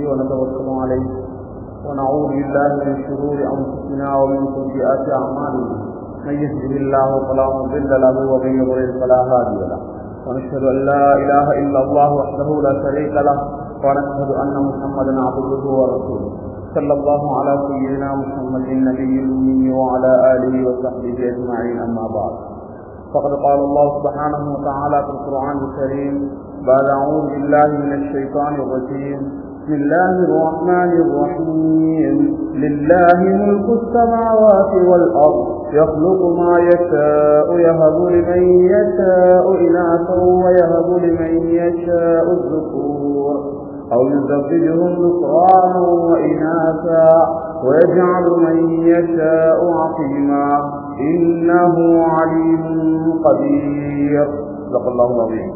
ونتوكل عليه ونعوذ بالله من شرور أنفسنا ومن سيئات أعمالنا من يهده الله فلا مضل له ومن يضلل فلا هادي له ونشهد أن لا إله إلا الله وحده لا شريك له ونشهد أن محمدا عبده ورسوله صلى الله على سيدنا محمد النبي الأمي وعلى آله وصحبه أجمعين أما بعد فقد قال الله سبحانه وتعالى في القرآن الكريم بعد أعوذ بالله من الشيطان الرجيم بسم الله الرحمن الرحيم لله ملك السماوات والأرض يخلق ما يشاء يهب لمن يشاء إناثا ويهب لمن يشاء الذكور أو يزوجهم ذكرانا وإناثا ويجعل من يشاء عقيما إنه عليم قدير صدق الله العظيم.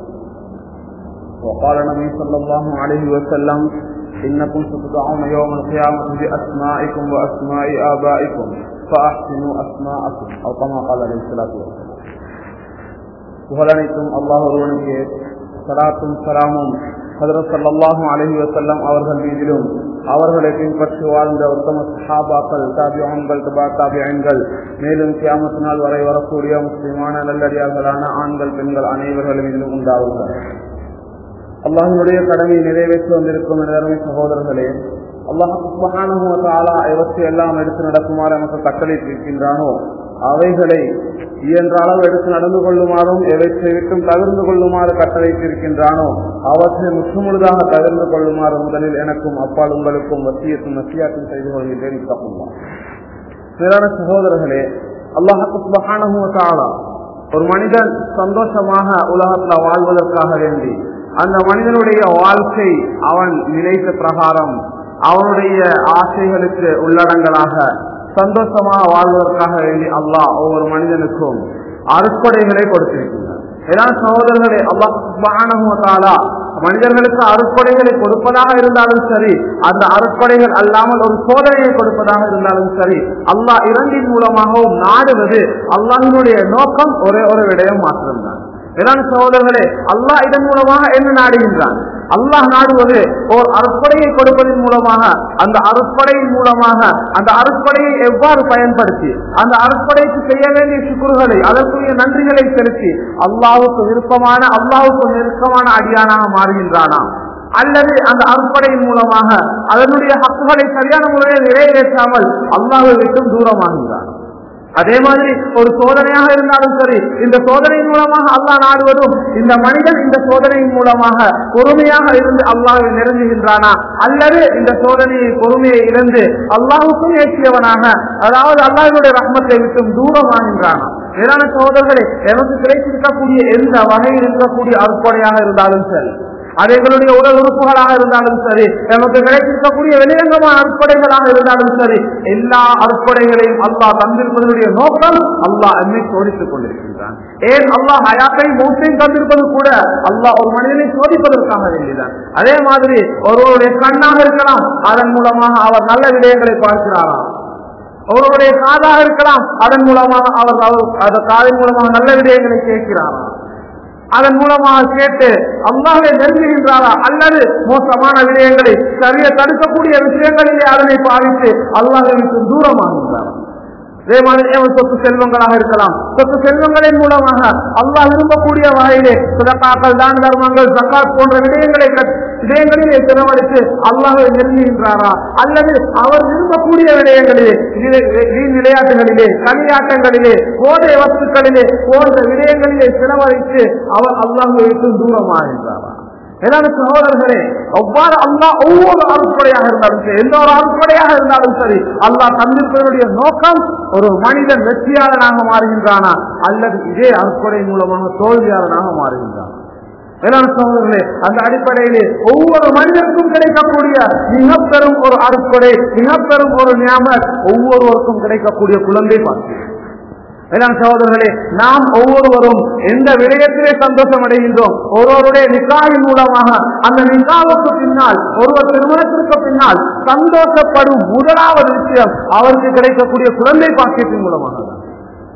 وقال النبي صلى الله عليه وسلم إنكم ستدعون يوم القيامة بأسمائكم وأسماء آبائكم فأحسنوا أسماءكم أو كما قال عليه الصلاة والسلام. புகழனைத்தும் அல்லாஹ் ஒருவனுக்கே, ஸலாத்தும் ஸலாமும் ஹஜ்ரத் ஸல்லல்லாஹு அலைஹி வஸல்லம் அவர்கள் மீதிலும் அவர்களை பின்பற்றி வாழ்ந்த உத்தம சஹாபாக்கள், தாபிஊன்கள், தபா தாபிஈன்கள், மேலும் கியாமத் நாள் வரை வரக்கூடிய முஸ்லிமான நல்லடியார்களான ஆண்கள் பெண்கள் அனைவர்கள் மீதிலும் உண்டாவுங்கள். அல்லாஹ்வுடைய கடமையை நிறைவேற்றி வந்திருக்கும் எனதருமை சகோதரர்களே, அல்லாஹ் சுப்ஹானஹு வ தஆலா எவற்றை எல்லாம் எடுத்து நடக்குமாறு நமக்கு கட்டளையிட்டிருக்கின்றானோ அவைகளை இயன்ற அளவு எடுத்து நடந்து கொள்ளுமாறும், எவற்றை விட்டும் தவிர்ந்து கொள்ளுமாறு கட்டளையிட்டிருக்கின்றானோ அவற்றை முற்றுமுழுதாக தவிர்ந்து கொள்ளுமாறு முதலில் எனக்கும் அப்பால் உங்களுக்கும் வசியத்தும் செய்து கொள்கின்றேன். சிறான சகோதரர்களே, அல்லாஹ் சுப்ஹானஹு வ தஆலா ஒரு மனிதன் சந்தோஷமாக உலகத்தில் வாழ்வதற்காக வேண்டி அந்த மனிதனுடைய வாழ்க்கை அவன் நினைத்த பிரகாரம் அவனுடைய ஆசைகளுக்கு உள்ளடங்களாக சந்தோஷமாக வாழ்வதற்காக வேண்டி அல்லாஹ் ஒவ்வொரு மனிதனுக்கும் அருட்கொடைகளை கொடுத்திருக்கிறார். ஏதாவது சகோதரர்களே, அல்லாஹ் சுப்ஹானஹு வ தஆலா மனிதர்களுக்கு அருட்கொடைகளை கொடுப்பதாக இருந்தாலும் சரி, அந்த அருட்கொடைகள் அல்லாமல் ஒரு சோதனையை கொடுப்பதாக இருந்தாலும் சரி, அல்லாஹ் இரண்டின் மூலமாகவும் நாடுவது அல்லாஹ்வினுடைய நோக்கம் ஒரே ஒரு விடயம் மாத்திரம்தான். வேளாண் சகோதரர்களே, அல்லாஹ் இதன் மூலமாக என்ன நாடுகின்றான்? அல்லாஹ் நாடுவது ஓர் அருட்கொடையை கொடுப்பதன் மூலமாக, அந்த அருட்கொடையின் மூலமாக அந்த அருட்கொடையை எவ்வாறு பயன்படுத்தி அந்த அருட்கொடைக்கு செய்ய வேண்டிய சுக்ருகளை, அதற்குரிய நன்றிகளை செலுத்தி அல்லாஹ்வுக்கு விருப்பமான, அல்லாஹ்வுக்கு நெருக்கமான அடியானாக மாறுகின்றானா, அல்லது அந்த அருட்கொடையின் மூலமாக அதனுடைய ஹக்குகளை சரியான முறையில் நிறைவேற்றாமல் அல்லாஹ்வை விட்டும் தூரமாகின்றான். அதே மாதிரி ஒரு சோதனையாக இருந்தாலும் சரி, இந்த சோதனையின் மூலமாக அல்லாஹ் நாடுவதும் இந்த மனிதன் இந்த சோதனையின் மூலமாக பொறுமையாக இருந்து அல்லாஹ்வை நெருங்குகின்றானா, அல்லது இந்த சோதனையை பொறுமையை இழந்து அல்லாஹ்வுக்கும் ஏற்றியவனாக, அதாவது அல்லாஹ்வுடைய ரஹ்மத்தை விட்டும் தூரமாகின்றானா. வேளாண் சகோதரர்களே, எனக்கு கிடைத்திருக்கக்கூடிய எந்த வகையில் இருக்கக்கூடிய அருட்கொடையாக இருந்தாலும் சரி, அது எங்களுடைய உடல் உறுப்புகளாக இருந்தாலும் சரி, நமக்கு கிடைத்திருக்கக்கூடிய வெளிரங்கமான அருட்கொடைகளாக இருந்தாலும் சரி, எல்லா அருட்கொடைகளையும் அல்லாஹ் தந்திருப்பதனுடைய நோக்கம் அல்லாஹ் என்னை சோதித்துக் கொண்டிருக்கின்றான். ஏன் அல்லாஹ் ஹயாத்தை மௌத்தையும் தந்திருப்பது கூட அல்லாஹ் ஒரு மனிதனை சோதிப்பதற்காக வேண்டியதான். அதே மாதிரி ஒருவருடைய கண்ணாக இருக்கலாம், அதன் மூலமாக அவர் நல்ல விடயங்களை பார்க்கிறாராம். ஒருவருடைய காதாக இருக்கலாம், அதன் மூலமாக அவர் காதின் மூலமாக நல்ல விடயங்களை கேட்கிறாராம். அதன் மூலமாக கேட்டு அல்லாஹ்வை நெருங்குகின்றாரா, அல்லது மோசமான விடயங்களை சரிய தடுக்கக்கூடிய விஷயங்களிலே அதனை பாவித்து அல்லாஹ்வை விட்டு தூரமாகின்றாரா. அதே மாதிரி சொத்து செல்வங்களாக இருக்கலாம், சொத்து செல்வங்களின் மூலமாக அல்லாஹ் விரும்பக்கூடிய வகையிலே சதகாக்கள், தான தர்மங்கள், ஜகாத் போன்ற விடயங்களிலே செலவழித்து அல்லாஹ்வை நெருங்குகின்றாரா, அல்லது அவர் விரும்பக்கூடிய விடயங்களிலே, விளையாட்டுகளிலே, களியாட்டங்களிலே, போதை வஸ்துக்களிலே போன்ற விடயங்களிலே செலவழித்து அவர் அல்லாஹ்வை விட்டு தூரமாகின்றாரா. ஏதாவது சகோதரர்களே, அவ்வாறு அல்லாஹ் ஒவ்வொரு அருட்கொடையாக இருந்தாலும் சரி, எந்த ஒரு அருட்கொடையாக இருந்தாலும் சரி, அல்லாஹ் தந்திருப்பதனுடைய நோக்கம் ஒரு மனிதன் வெற்றியாளனாக மாறுகின்றானா, அல்லது இதே அருட்கொடை மூலமாக தோல்வியாளனாக மாறுகின்றான். வேளாண் சகோதரர்களே, அந்த அடிப்படையிலே ஒவ்வொரு மனிதனுக்கும் கிடைக்கக்கூடிய மிக பெரும் ஒரு அருட்கொடை, மிக பெரும் ஒரு நியாமத் ஒவ்வொருவருக்கும் கிடைக்கக்கூடிய குழந்தை பாக்கியம். வேளாண் சகோதரர்களே, நாம் ஒவ்வொருவரும் எந்த விடயத்திலே சந்தோஷம் அடைகின்றோம், ஒருவருடைய நிக்காயின் மூலமாக அந்த நிக்காவுக்கு பின்னால், ஒருவர் திருமணத்திற்கு பின்னால் சந்தோஷப்படும் முதலாவது விஷயம் அவருக்கு கிடைக்கக்கூடிய குழந்தை பாக்கியத்தின் மூலமாக.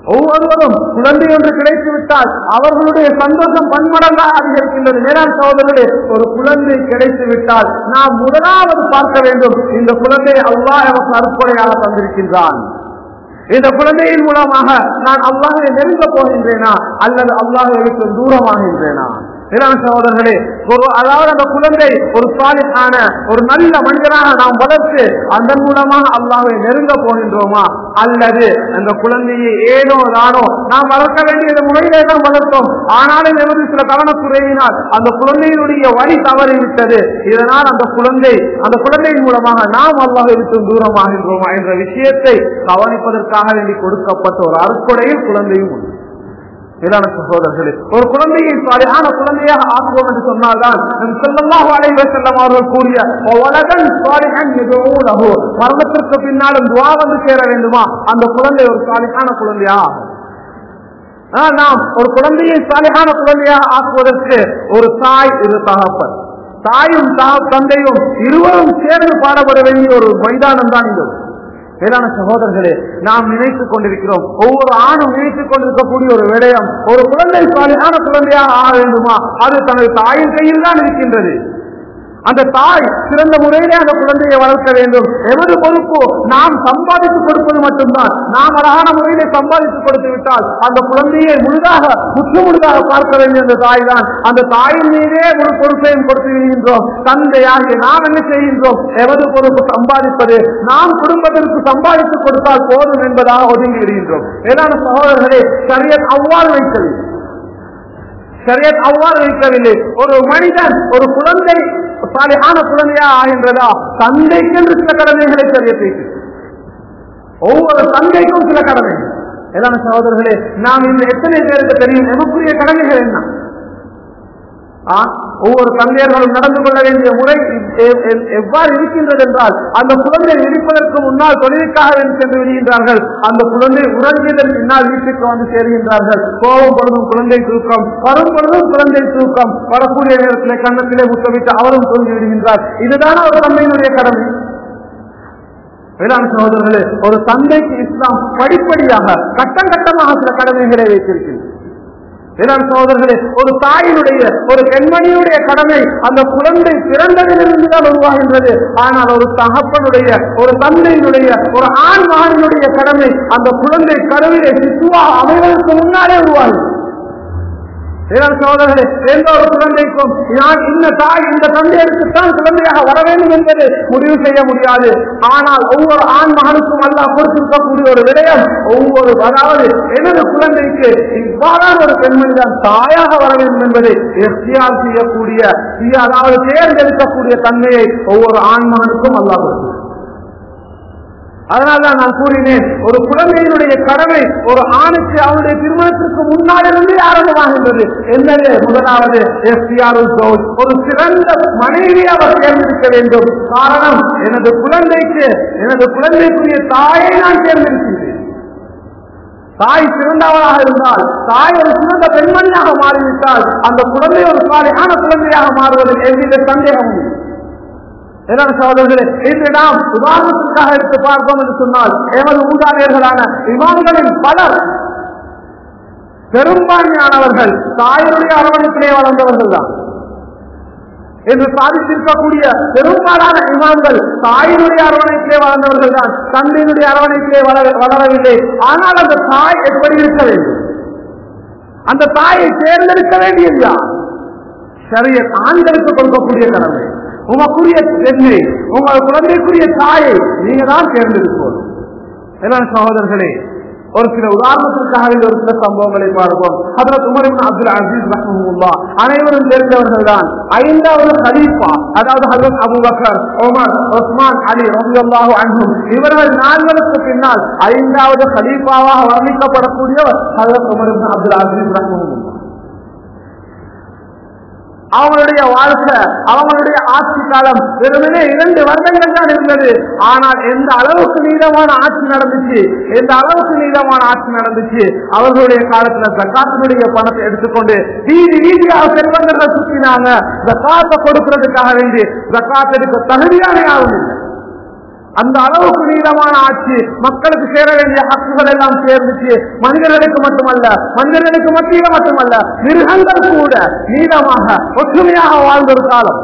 ஒவ்வொருவரும் குழந்தை ஒன்று கிடைத்து விட்டால் அவர்களுடைய சந்தோஷம் பன்மடங்காக அதிகரிக்கின்றது. மேலாண் சகோதரர்களே, ஒரு குழந்தை கிடைத்து விட்டால் நாம் முதலாவது பார்க்க வேண்டும், இந்த குழந்தையை அல்லாஹ் நமக்கு அருட்கொடையாக தந்திருக்கின்றான். இந்த குழந்தையின் மூலமாக நான் அல்லாஹ்வை நெருங்க போகின்றேனா அல்லது அல்லாஹ்வை விட்டு தூரமாகின்றேனா? சகோதரர்களே, அதாவது அந்த குழந்தை ஒரு சாலிஹான ஒரு நல்ல மனிதனாக நாம் வளர்த்து அதன் மூலமாக அல்லாஹ்வை நெருங்க போகின்றோமா அல்லது அந்த குழந்தையை ஏனோ தானோ நாம் வளர்க்க வேண்டிய முறையிலே தான் வளர்த்தோம், ஆனாலும் எமது சில கவனக்குறையினால் அந்த குழந்தையினுடைய வழி தவறிவிட்டது. இதனால் அந்த குழந்தையின் மூலமாக நாம் அல்லாஹ்வை விட்டு தூரமாகின்றோமா என்ற விஷயத்தை கவனிப்பதற்காக வேண்டி கொடுக்கப்பட்ட ஒரு அருட்கொடையில் குழந்தையும் உண்டு. சகோதரர்களே, ஒரு குழந்தையை சாலிஹான குழந்தையாக ஆக்குவோம் என்று சொன்னால்தான் ஸல்லல்லாஹு அலைஹி வஸல்லம் அவர்கள் கூறிய வலதன் சாலிஹன் யதுஊ லஹு, மரணத்திற்கு பின்னாலும் துஆ வந்து சேர வேண்டுமா அந்த குழந்தை ஒரு சாலிஹான குழந்தையா? நாம் ஒரு குழந்தையை சாலிஹான குழந்தையாக ஆக்குவதற்கு ஒரு தாய், ஒரு தகப்பன், தாயும் தந்தையும் இருவரும் சேர்ந்து பாடப்பட வேண்டிய ஒரு மைதானம் தான் இது. மேலான சகோதரர்களே, நாம் நினைத்துக் கொண்டிருக்கிறோம், ஒவ்வொரு ஆணும் நினைத்துக் கொண்டிருக்கக்கூடிய ஒரு விடயம், ஒரு குழந்தை சாலிஹான குழந்தையாக ஆக வேண்டுமா அது தனது தாயின் கையில் தான் இருக்கின்றது. அந்த தாய் சிறந்த முறையிலே அந்த குழந்தையை வளர்க்க வேண்டும். எமது பொறுப்பு நாம் சம்பாதித்துக் கொடுப்பது மட்டும்தான். நாம் அழகான முறையிலே சம்பாதித்துக் கொடுத்து விட்டால் அந்த குழந்தையை முழுதாக பார்க்க வேண்டிய அந்த தாய் தான். அந்த தாயின் மீதே முழு பொறுப்பையும் கொடுத்து விடுகின்றோம். தந்தையாகிய நாம் என்ன செய்கின்றோம்? எமது பொறுப்பு சம்பாதிப்பது, நாம் குடும்பத்திற்கு சம்பாதித்துக் கொடுத்தால் போதும் என்பதாக ஒதுங்கி விடுகின்றோம். ஏதான சகோதரர்களே, ஷரியத் அவ்வாறு வைக்கவில்லை. ஒரு மனிதன், ஒரு குழந்தை சாலிஹான குழந்தையா ஆகின்றதா தந்தைக்கு சில கடமைகளை ஷரியத், ஒவ்வொரு தந்தைக்கும் சில கடமைகள். ஏதான சகோதரர்களே, நாம் இந்த எத்தனை பேருக்கு தெரியும் எமக்குரிய கடமைகள் என்ன? ஒவ்வொரு தந்தையர்களும் நடந்து கொள்ள வேண்டிய முறை எவ்வாறு இருக்கின்றது என்றால், அந்த குழந்தை இருப்பதற்கு முன்னால் தொழிலுக்காக சென்று விடுகின்றார்கள். அந்த குழந்தை உறங்கியதன் பின்னால் வீட்டுக்கு வந்து சேருகின்றார்கள். கோபம் பொழுதும் குழந்தை தூக்கம், வரும் பொழுதும் குழந்தை தூக்கம், வரக்கூடிய நேரத்திலே கண்ணத்திலே முத்தமிட்டு அவரும் தூங்கி விடுகின்றார். இதுதான் ஒரு தந்தையினுடைய கடமை. வேளாண் சகோதரர்களே, ஒரு தந்தைக்கு இஸ்லாம் படிப்படியாக கட்டம் கட்டமாக சில கடமைகளை வைத்திருக்கிறது. சகோதரர்களே, ஒரு தாயினுடைய, ஒரு பெண்மணியுடைய கடமை அந்த குழந்தை பிறந்ததிலிருந்து தான் உருவாகின்றது. ஆனால் ஒரு தகப்பனுடைய, ஒரு தந்தையினுடைய, ஒரு ஆண் மகனுடைய கடமை அந்த குழந்தை கருவிலே சிசுவா அமைவதற்கு முன்னாலே உருவாகும். சகோதரர்களே, எந்த ஒரு குழந்தைக்கும் நான் இந்த தாய் இந்த தந்தையருக்குத்தான் குழந்தையாக வர வேண்டும் என்பது முடிவு செய்ய முடியாது. ஆனால் ஒவ்வொரு ஆண் மகனுக்கும் அல்லாஹ் கொடுத்திருக்கக்கூடிய ஒரு விடயம், அதாவது எனது குழந்தைக்கு இவ்வாறான ஒரு பெண்மணிதான் தாயாக வர வேண்டும் என்பதை எஃப்டிஆர் செய்யக்கூடிய, அதாவது தேர்ந்தெடுக்கக்கூடிய தன்மையை ஒவ்வொரு ஆண் மகனுக்கும் அல்லாஹ் கொடுக்கிறார். அதனால்தான் நான் கூறினேன், ஒரு குழந்தையினுடைய கடமை ஒரு ஆணுக்கு அவருடைய திருமணத்திற்கு முன்னாலிருந்து ஆரம்பமாகின்றது. என்னது? முதலாவது ஒரு சிறந்த மனைவி அவர் தேர்ந்தெடுக்க வேண்டும். காரணம், எனது குழந்தைக்குரிய தாயை நான் தேர்ந்தெடுக்கின்றேன். தாய் சிறந்தவளாக இருந்தால், தாய் ஒரு சிறந்த பெண்மணியாக மாறிவிட்டால் அந்த குழந்தை ஒரு சாலிஹான குழந்தையாக மாறுவதில் எவ்வித சந்தேகமும் இல்லை. சகோதரர்களே, இன்று நாம் உதாரணத்திற்காக எடுத்து பார்ப்போம் என்று சொன்னால், எமது மூதாதையர்களான இமாம்களின் பலர், பெரும்பான்மையானவர்கள் தாயினுடைய அரவணைப்பிலே வளர்ந்தவர்கள் தான். என்று சாதித்திருக்கக்கூடிய பெரும்பாலான இமாம்கள் தாயினுடைய அரவணைப்பிலே வளர்ந்தவர்கள் தான், தந்தையினுடைய அரவணைப்பிலே வளரவில்லை. ஆனால் அந்த தாய் எப்படி இருக்க வேண்டும்? அந்த தாயை தேர்ந்தெடுக்க வேண்டியது யார்? ஷரியத் ஆண்களுக்கு கொடுக்கக்கூடிய கடமை. உங்களுக்குரிய பெண்ணை, உங்கள் குழந்தைக்குரிய தாயை நீங்க தான் தேர்ந்தெடுப்போம். என்ன சகோதரர்களே, ஒரு சில உதாரணத்திற்காக ஒரு சில சம்பவங்களை பார்ப்போம். Hazrat Umar ibn Abdul Aziz ரஹ்மத்துல்லாஹ் அனைவரும் தெரிந்தவர்கள் தான். 5வது கலீஃபா, அதாவது Hazrat Abu Bakr, Umar, Usman, Ali ரலியல்லாஹு அன்ஹும், இவர்கள் 4க்கு பின்னால் 5வது கலீஃபாவாக வர்ணிக்கப்படக்கூடியவர் Hazrat Umar ibn Abdul Aziz ரஹ்மத்துல்லாஹ். அவங்களுடைய வாழ்க்கை, அவங்களுடைய ஆட்சி காலம் வெறுமனே 2 வருடங்கள் தான் இருந்தது. ஆனால் எந்த அளவுக்கு நீளமான ஆட்சி நடந்துச்சு, அவர்களுடைய காலத்துல ஜகாத்தினுடைய பணத்தை எடுத்துக்கொண்டு வீதியாக செல்வந்தர்கள் சுற்றினாங்க. ஜகாத்தை கொடுக்கிறதுக்காக வேண்டி ஜகாத் எடுக்க தகுதியான யாரும் இல்லை. அந்த அளவுக்கு நீளமான ஆட்சி, மக்களுக்கு சேர வேண்டிய ஹக்குகள் எல்லாம் சேர்ந்துச்சு. மனிதர்களுக்கு மத்தியில மட்டுமல்ல, மிருகங்கள் கூட நீளமாக ஒற்றுமையாக வாழ்ந்த ஒரு காலம்.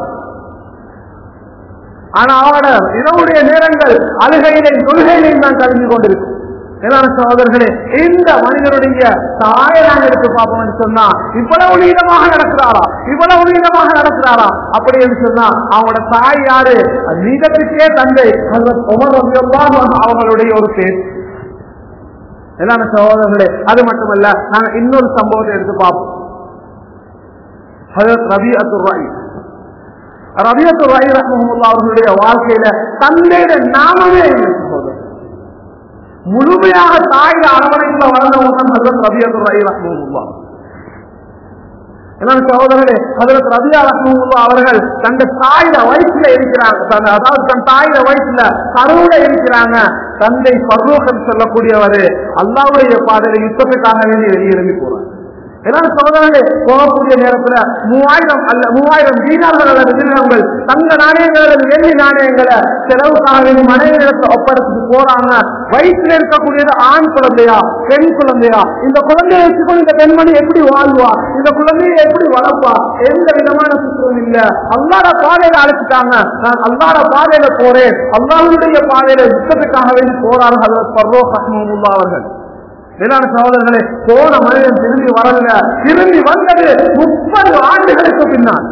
ஆனா அவட இரவுடைய நேரங்கள் அழுகையிலையும் தொழுகையிலையும் தான் கழிந்து கொண்டிருக்கும். சகோதரர்களே, இந்த மனிதனுடைய தாயை நாங்கள் எடுத்து பார்ப்போம் சொன்னா இவ்வளவு நீளமாக நடக்கிறாரா அப்படி என்று சொன்னா அவங்களோட தாய் யாரு? நீதத்துக்கே தந்தை அவங்களுடைய ஒரு பேர். என்ன சகோதரர்களே, அது மட்டுமல்ல, நாங்க இன்னொரு சம்பவத்தை எடுத்து பார்ப்போம். ரபியத்துர் ராயி ரஹ்மத்துல்லாஹி அவர்களுடைய வாழ்க்கையில தந்தையுடைய நாமமே இல்லை சகோதரர். முழுமையாக தாயில அரவணைப்புல வளர்ந்தவங்க ஹஜ்ரத் ரபியத்துர் ராயி ரஹ்மத்துல்லாஹ். சகோதரர்களே, ஹஜ்ரத் ரபியா ரஹ்மத்துல்லாஹ் அவர்கள் தன் தாயில வயிற்றுல இருக்கிறாங்க. அதாவது தன் தாயில வயிற்றுல கருவுல இருக்கிறாங்க. தந்தை ஃபர்ரூக் சொல்லக்கூடியவர் அல்லாஹ்வுடைய பாதையில யுத்தத்துக்காக வேண்டி வெளியிறங்கி போறாங்க. சகோதரர்களே, போகக்கூடிய நேரத்துல 3000 தீனார்கள் அல்லது திரகங்கள், தங்க நாணயங்கள் அல்லது வெள்ளி நாணயங்களை செலவுக்காக மனைவியிடத்தை ஒப்படைத்து போறாங்க. வயிற்றுல இருக்கக்கூடியது ஆண் குழந்தையா பெண் குழந்தையா? இந்த குழந்தையை வச்சுக்கொண்டு இந்த பெண்மணி எப்படி வாழ்வா? இந்த குழந்தையை எப்படி வளர்ப்பா? எந்த விதமான சுற்றம் இல்ல. அல்லாஹ்வுடைய பாதையில அழைச்சிட்டாங்க. நான் அல்லாஹ்வுடைய பாதையில போறேன், அல்லாஹ்வுடைய பாதையில யுத்தத்துக்காக வேண்டி போறாங்க ஹஜ்ரத் ஃபர்ரூக் ரஹ்மத்துல்லாஹி அவர்கள். வேளாண் சகோதரர்களே, போன மனிதன் திரும்பி வரல. திரும்பி வந்தது 30 ஆண்டுகளுக்கு பின்னால்.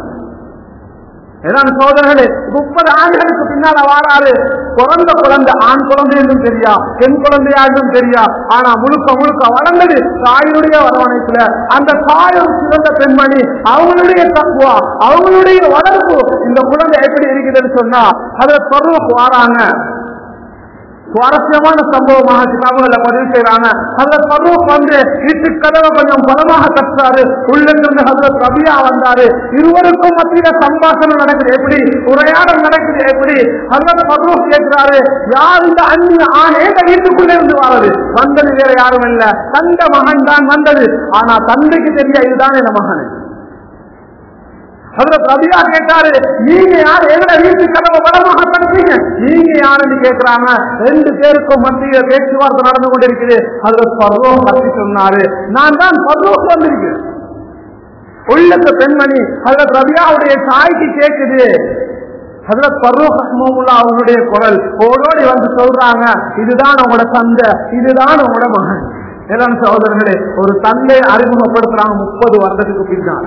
வேளாண் சகோதரர்களே, 30 ஆண்டுகளுக்கு பின்னால வாராரு. பிறந்த குழந்தை ஆண் குழந்தை என்றும் தெரியா, பெண் குழந்தையா என்றும் தெரியா. ஆனா முழுக்க வளர்ந்தது தாயினுடைய வரவணைப்புல. அந்த தாயும் சிறந்த பெண்மணி, அவங்களுடைய தக்குவா, அவங்களுடைய வளர்ப்பு. இந்த குழந்தை எப்படி இருக்குதுன்னு சொன்னா அதை தொடர்பு வாராங்க. சுவாரஸ்யமான சம்பவமாக கிதாபுகளை பதிவு செய்யறாங்க. ஹஜ்ரத் ஃபர்ரூக் வந்து வீட்டு கதவை கொஞ்சம் பலமாக தட்டுறாரு. உள்ளிருந்து ஹஜ்ரத் ரபியா வந்தாரு. இருவருக்கும் மத்தியில சம்பாஷணம் நடக்குது, எப்படி உரையாடல் நடக்குது, எப்படி ஹஜ்ரத் ஃபர்ரூக் கேட்கிறாரு, யார் இந்த அந்நிய ஆண் ஏக வீட்டுக்குள்ளே இருந்து வாரது? வந்தது வேற யாரும் இல்ல, தந்த மகன் தான் வந்தது. ஆனா தந்தைக்கு தெரிய இதுதான் என் மகன். ஹஜ்ரத் ரபியா கேட்டாரு, நீங்க யார்? எங்க வீட்டு கதவை பலமாக தட்டுறீங்க, நீங்க யாருன்னு கேட்கிறாங்க. 2 பேருக்கும் மத்திய பேச்சுவார்த்தை நடந்து கொண்டிருக்குது. ஹஜ்ரத் ஃபர்ரூக் பற்றி சொன்னாரு, நான் தான் ஃபர்ரூக் வந்திருக்கிறேன். உள்ளத்த பெண்மணி ஹஜ்ரத் ரபியாவுடைய தாய்க்கு கேட்குது. ஹஜ்ரத் ஃபர்ரூக் ரஹ்மத்துல்லாஹி அவருடைய குரல் ஓடோடி வந்து சொல்றாங்க, இதுதான் உங்களோட தந்தை, இதுதான் உங்களோட மகன். எல்லாம் சகோதரர்களே, ஒரு தந்தை அறிமுகப்படுத்துறாங்க 30 வருடத்துக்கு பின்னால்.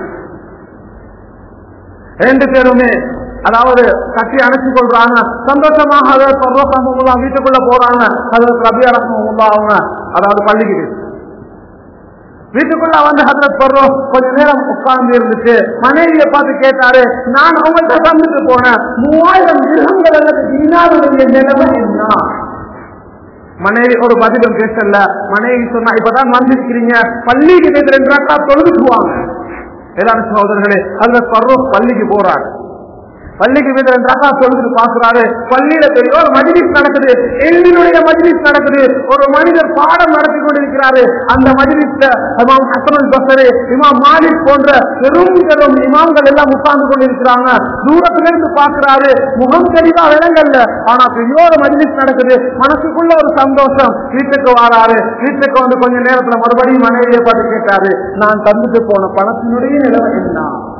2 பேருமே அதாவது கட்டி அணைச்சு கொள்றாங்க. சந்தோஷமாக வீட்டுக்குள்ள போறாங்க. ஹஜ்ரத் ரபியா ரஹ்மத்துல்லாஹி அவங்க அதாவது பள்ளிக்கு வீட்டுக்குள்ள வந்து ஹஜ்ரத் ஃபர்ரூக் கொஞ்ச நேரம் உட்கார்ந்து இருந்துச்சு. மனைவியை பார்த்து கேட்டாரு, நான் அவங்கள்ட்ட தந்துட்டு போனேன் 3000 திரகங்கள் அல்லது தீனாருடைய நிலைமை என்ன? மனைவி ஒரு பதிலும் பேசல. மனைவி சொன்னா, இப்பதான் வந்திருக்கிறீங்க, பள்ளிக்கு 2 ரக்காத் தொழுதுக்குவாங்க. எல்லாரும் சகோதரர்களே, ஹஜ்ரத் ஃபர்ரூக் பள்ளிக்கு போறாரு. பள்ளிக்கு 2 ரக்காத் தொழுது பாக்குறாரு. பள்ளியில பெரிய ஒரு மஜ்லிஸ் நடக்குது, எல்லினுடைய மஜ்லிஸ் நடக்குது. ஒரு மனிதர் பாடம் நடத்தி கொண்டிருக்கிறாரு. அந்த மஜ்லிஸ்ல இமாம் ஹஸன் அல் பஸ்ரி, இமாம் மாலிக் போன்ற பெரும் இமாம்கள் எல்லாம் உட்கார்ந்து கொண்டிருக்கிறாங்க. தூரத்துல இருந்து பாக்குறாரு, முகம் தெளிவா விளங்கல்ல. ஆனா பெரிய ஒரு மஜ்லிஸ் நடக்குது. மனசுக்குள்ள ஒரு சந்தோஷம். வீட்டுக்கு வராரு. வீட்டுக்கு வந்து கொஞ்ச நேரத்துல மறுபடியும் மனைவியை பார்த்து கேட்டாரு, நான் தந்துட்டு போன பணத்தினுடைய நிலைமை என்ன?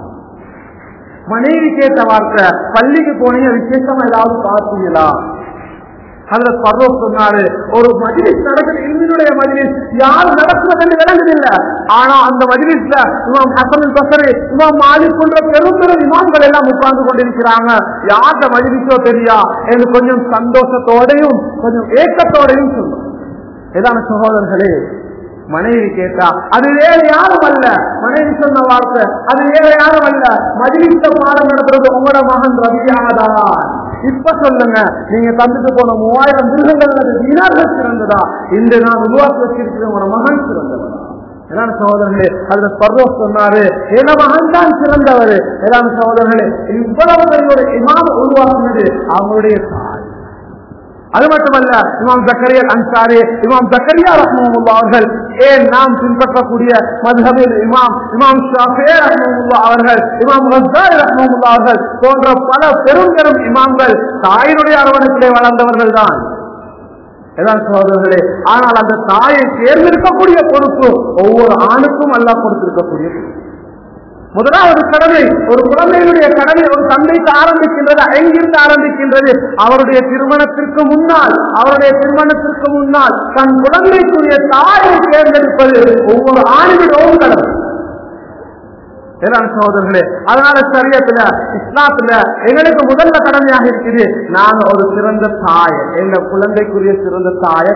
மனைவி கேட்ட வார்த்தை, பள்ளிக்கு போனீங்க, விசேஷமா ஏதாவது பார்த்தீங்களா? ஹஜ்ரத் ஃபர்ரூக் சொன்னாரு, ஒரு மஜ்லிஸ் நடக்குது, இல்மினுடைய மஜ்லிஸ், யார் நடக்குதுன்னு விளங்குதில்லை. ஆனா அந்த மஜ்லிஸ்ல இமாம் ஹஸன் அல் பஸ்ரி, இமாம் மாலிக் போன்ற பெரும் இமாம்கள் எல்லாம் உட்கார்ந்து கொண்டிருக்கிறாங்க. யார்கிட்ட மஜ்லிஸோ தெரியா என்று கொஞ்சம் சந்தோஷத்தோடையும் கொஞ்சம் ஏக்கத்தோடையும் சொல்லும். ஏதான சகோதரர்களே, மனைவி கேட்டா, அது வேற யாரும் அல்ல. மனைவி சொன்ன வார்த்தை, அது வேற யாரும் அல்ல, மஜ்லிஸ்ல பாடம் நடத்துறது உங்களோட மகன் ரபியாதான். இப்ப சொல்லுங்க, நீங்க தந்துட்டு போன 3000 மிருகங்கள் தீனார்கள் சிறந்ததா, இன்று நான் உருவாக்கி வச்சிருக்கிற உங்களோட மகன் சிறந்தவா? எல்லாம் சகோதரர்களே, அதுல ஃபர்ரூக் சொன்னாரு, என மகன் தான் சிறந்தவர். எல்லாம் சகோதரர்களே, இவ்வளவு ஒரு இமாம் உருவாக்குனது அவங்களுடைய தாய். அது மட்டுமல்ல, இமாம் ஜக்கரியா அன்சாரி, இமாம் ஜக்கரியா ரஹ்மத்துல்லாஹி அவர்கள், ஏன் நாம் பின்பற்றக்கூடிய மத்ஹபில் இமாம் ஷாஃபிஈ ரஹ்மத்துல்லாஹி அவர்கள், இமாம் கஸ்ஸாலி ரஹ்மத்துல்லாஹி அவர்கள் போன்ற பல பெரும் இமாம்கள் தாயினுடைய அரவணைப்பிலே வளர்ந்தவர்கள் தான் சகோதரர்களே. ஆனால் அந்த தாயை தேர்ந்தெடுக்கக்கூடிய பொறுப்பு ஒவ்வொரு ஆணுக்கும் அல்லாஹ் கொடுத்திருக்கக்கூடிய முதலாவது கடமை. ஒரு குழந்தையினுடைய கடமை ஒரு தந்தைக்கு ஆரம்பிக்கின்றது. எங்கிருந்து ஆரம்பிக்கின்றது? அவருடைய திருமணத்திற்கு முன்னால் தன் குழந்தைக்குரிய தாயை தேர்ந்தெடுப்பது ஒவ்வொரு ஆணினுடைய கடமை. சகோதரர்களே, அதனால சரியத்துல இஸ்லாத்துல எங்களுக்கு முதல்ல கடமையாக இருக்குது, நாங்க ஒரு சிறந்த தாயை, எங்க குழந்தைக்குரிய சிறந்த தாயை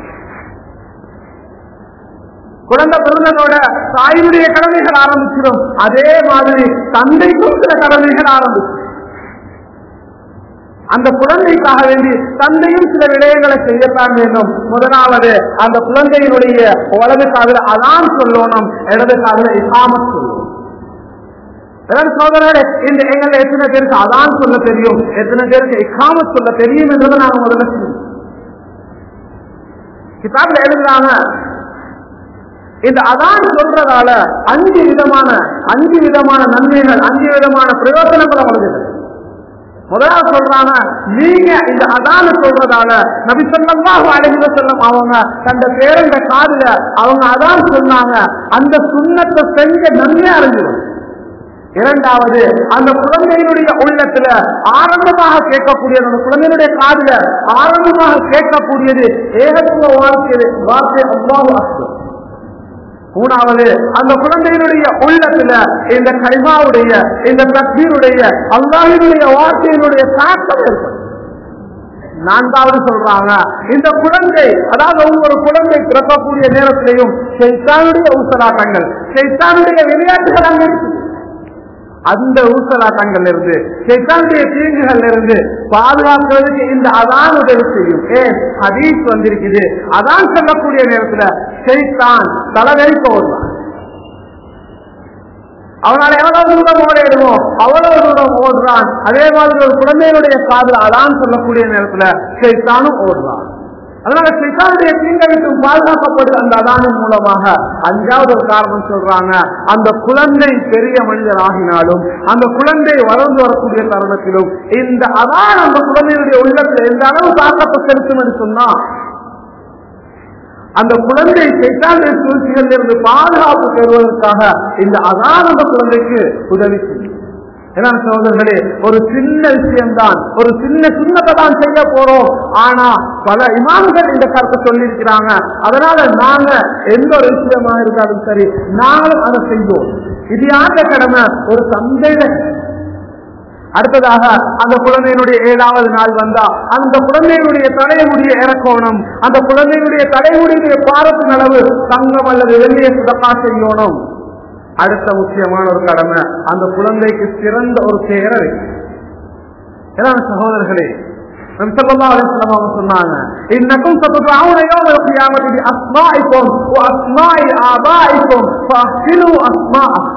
குழந்தை பிறந்ததோட தாயினுடைய கடமைகள் ஆரம்பிச்சிடும். அதே மாதிரி தந்தைக்கும் சில கடமைகள் ஆரம்பிச்சு அந்த குழந்தைக்காக வேண்டி தந்தையும் சில விடயங்களை செய்யத்தான் வேண்டும். முதலாவது, அந்த குழந்தையினுடைய வலது காதுல அதான் சொல்லணும், இடது காதுல இகாமத் சொல்லணும். சோதரர்களே, இந்த எங்களை எத்தனை பேருக்கு அதான் சொல்ல தெரியும், எத்தனை பேருக்கு இகாமத் சொல்ல தெரியும் என்றதை நாங்க முதல்ல கிதாபில் எழுதுறாங்க. இந்த அதான் சொல்றதால 5 விதமான நன்மைகள், 5 விதமான பிரயோஜனங்களை வருகிறது. முதலாவது சொல்றாங்க, நீங்க இந்த அதான சொல்றதால நபி ஸல்லல்லாஹு அலைஹி வஸல்லம் அவங்க தந்த பேரண்ட காதுல அவங்க அதான் சொன்னாங்க, அந்த சுன்னத்தை செஞ்ச நன்மை அறிஞ்சிடும். இரண்டாவது, அந்த குழந்தையினுடைய உள்ளத்துல ஆரம்பமாக கேட்கக்கூடியது, அந்த குழந்தையினுடைய காதுல ஆரம்பமாக கேட்கக்கூடியது ஏகத்துவ வார்த்தை அல்லாஹு அக்பர். மூணாவது, அந்த குழந்தையினுடைய உள்ளத்துல இந்த கலிமாவுடைய, இந்த தக்பீருடைய, அல்லாஹ்வினுடைய வார்த்தையினுடைய தாக்கம் இருக்கும். நான்காவது சொல்றாங்க, இந்த குழந்தை, அதாவது ஒவ்வொரு குழந்தை பிறக்கக்கூடிய நேரத்திலையும் ஷைத்தானுடைய ஊசலாட்டங்கள், ஷைத்தானுடைய விளையாட்டுகள் அங்க இருக்கு. அந்த ஊசலாட்டங்கள் இருந்து, ஷைத்தானுடைய தீங்குகள் இருந்து பாதுகாக்கிறதுக்கு இந்த அதான் உதவி செய்யும். ஹதீஸ் வந்திருக்குது, அதான் சொல்லக்கூடிய நேரத்துல ஷைத்தான் தலைவெறிக்க ஓடுவான். அவனால எவ்வளவு தூரம் ஓடிடுமோ அவ்வளவு தூரம் ஓடுறான். அதே மாதிரி ஒரு குழந்தையினுடைய காதுல அதான் சொல்லக்கூடிய நேரத்துல ஷைத்தானும் ஓடுறான். அதனால ஷைத்தானுடைய தீங்கை விட்டு பாதுகாக்கப்படுது அந்த அதானின் மூலமாக. 5வது ஒரு காரணம் சொல்றாங்க, அந்த குழந்தை பெரிய மனிதர் ஆகினாலும், அந்த குழந்தை வளர்ந்து வரக்கூடிய தருணத்திலும் இந்த அதான் அந்த குழந்தையுடைய உள்ளத்தில் எந்த அளவு தாக்கத்தை செலுத்தும் என்று சொன்னா, அந்த குழந்தை ஷைத்தானுடைய சூழ்ச்சிகளில் இருந்து பாதுகாப்பு பெறுவதற்காக இந்த அதான் அந்த குழந்தைக்கு உதவி செய்யும். ஏன்னா சகோதரர்களே, ஒரு சின்ன விஷயம்தான், ஒரு சின்ன சுன்னத்தை தான் செய்ய போறோம். ஆனா பல இமாம்கள் இந்த கருத்தை சொல்லி இருக்கிறாங்க. அதனால நாங்க எந்த ஒரு விஷயமா இருந்தாலும் சரி, நாங்களும் அதை செய்வோம். இது யாருடைய கடமை? ஒரு தந்தையில. அடுத்ததாக, அந்த குழந்தையினுடைய 7வது நாள் வந்தா அந்த குழந்தையினுடைய தலைமுடியை இறக்கணும். அந்த குழந்தையினுடைய தலைமுடியுடைய பாரத்தின் அளவு தங்கம் அல்லது வெள்ளியை சுதக்கா செய்யணும். அடுத்த முக்கியமான ஒரு கடமை, அந்த குழந்தைக்கு சிறந்த ஒரு பெயரை வைக்கணும். சகோதரர்களே, ஸல்லல்லாஹு அலைஹி வஸல்லம் சொன்னாங்க, இன்னக்கும் சதுஆவுன யௌமல் கியாமத்தி பி அஸ்மாஇக்கும் வ அஸ்மாஇ ஆபாஇக்கும் ஃபஹ்சிலு அஸ்மாஅக்கும்.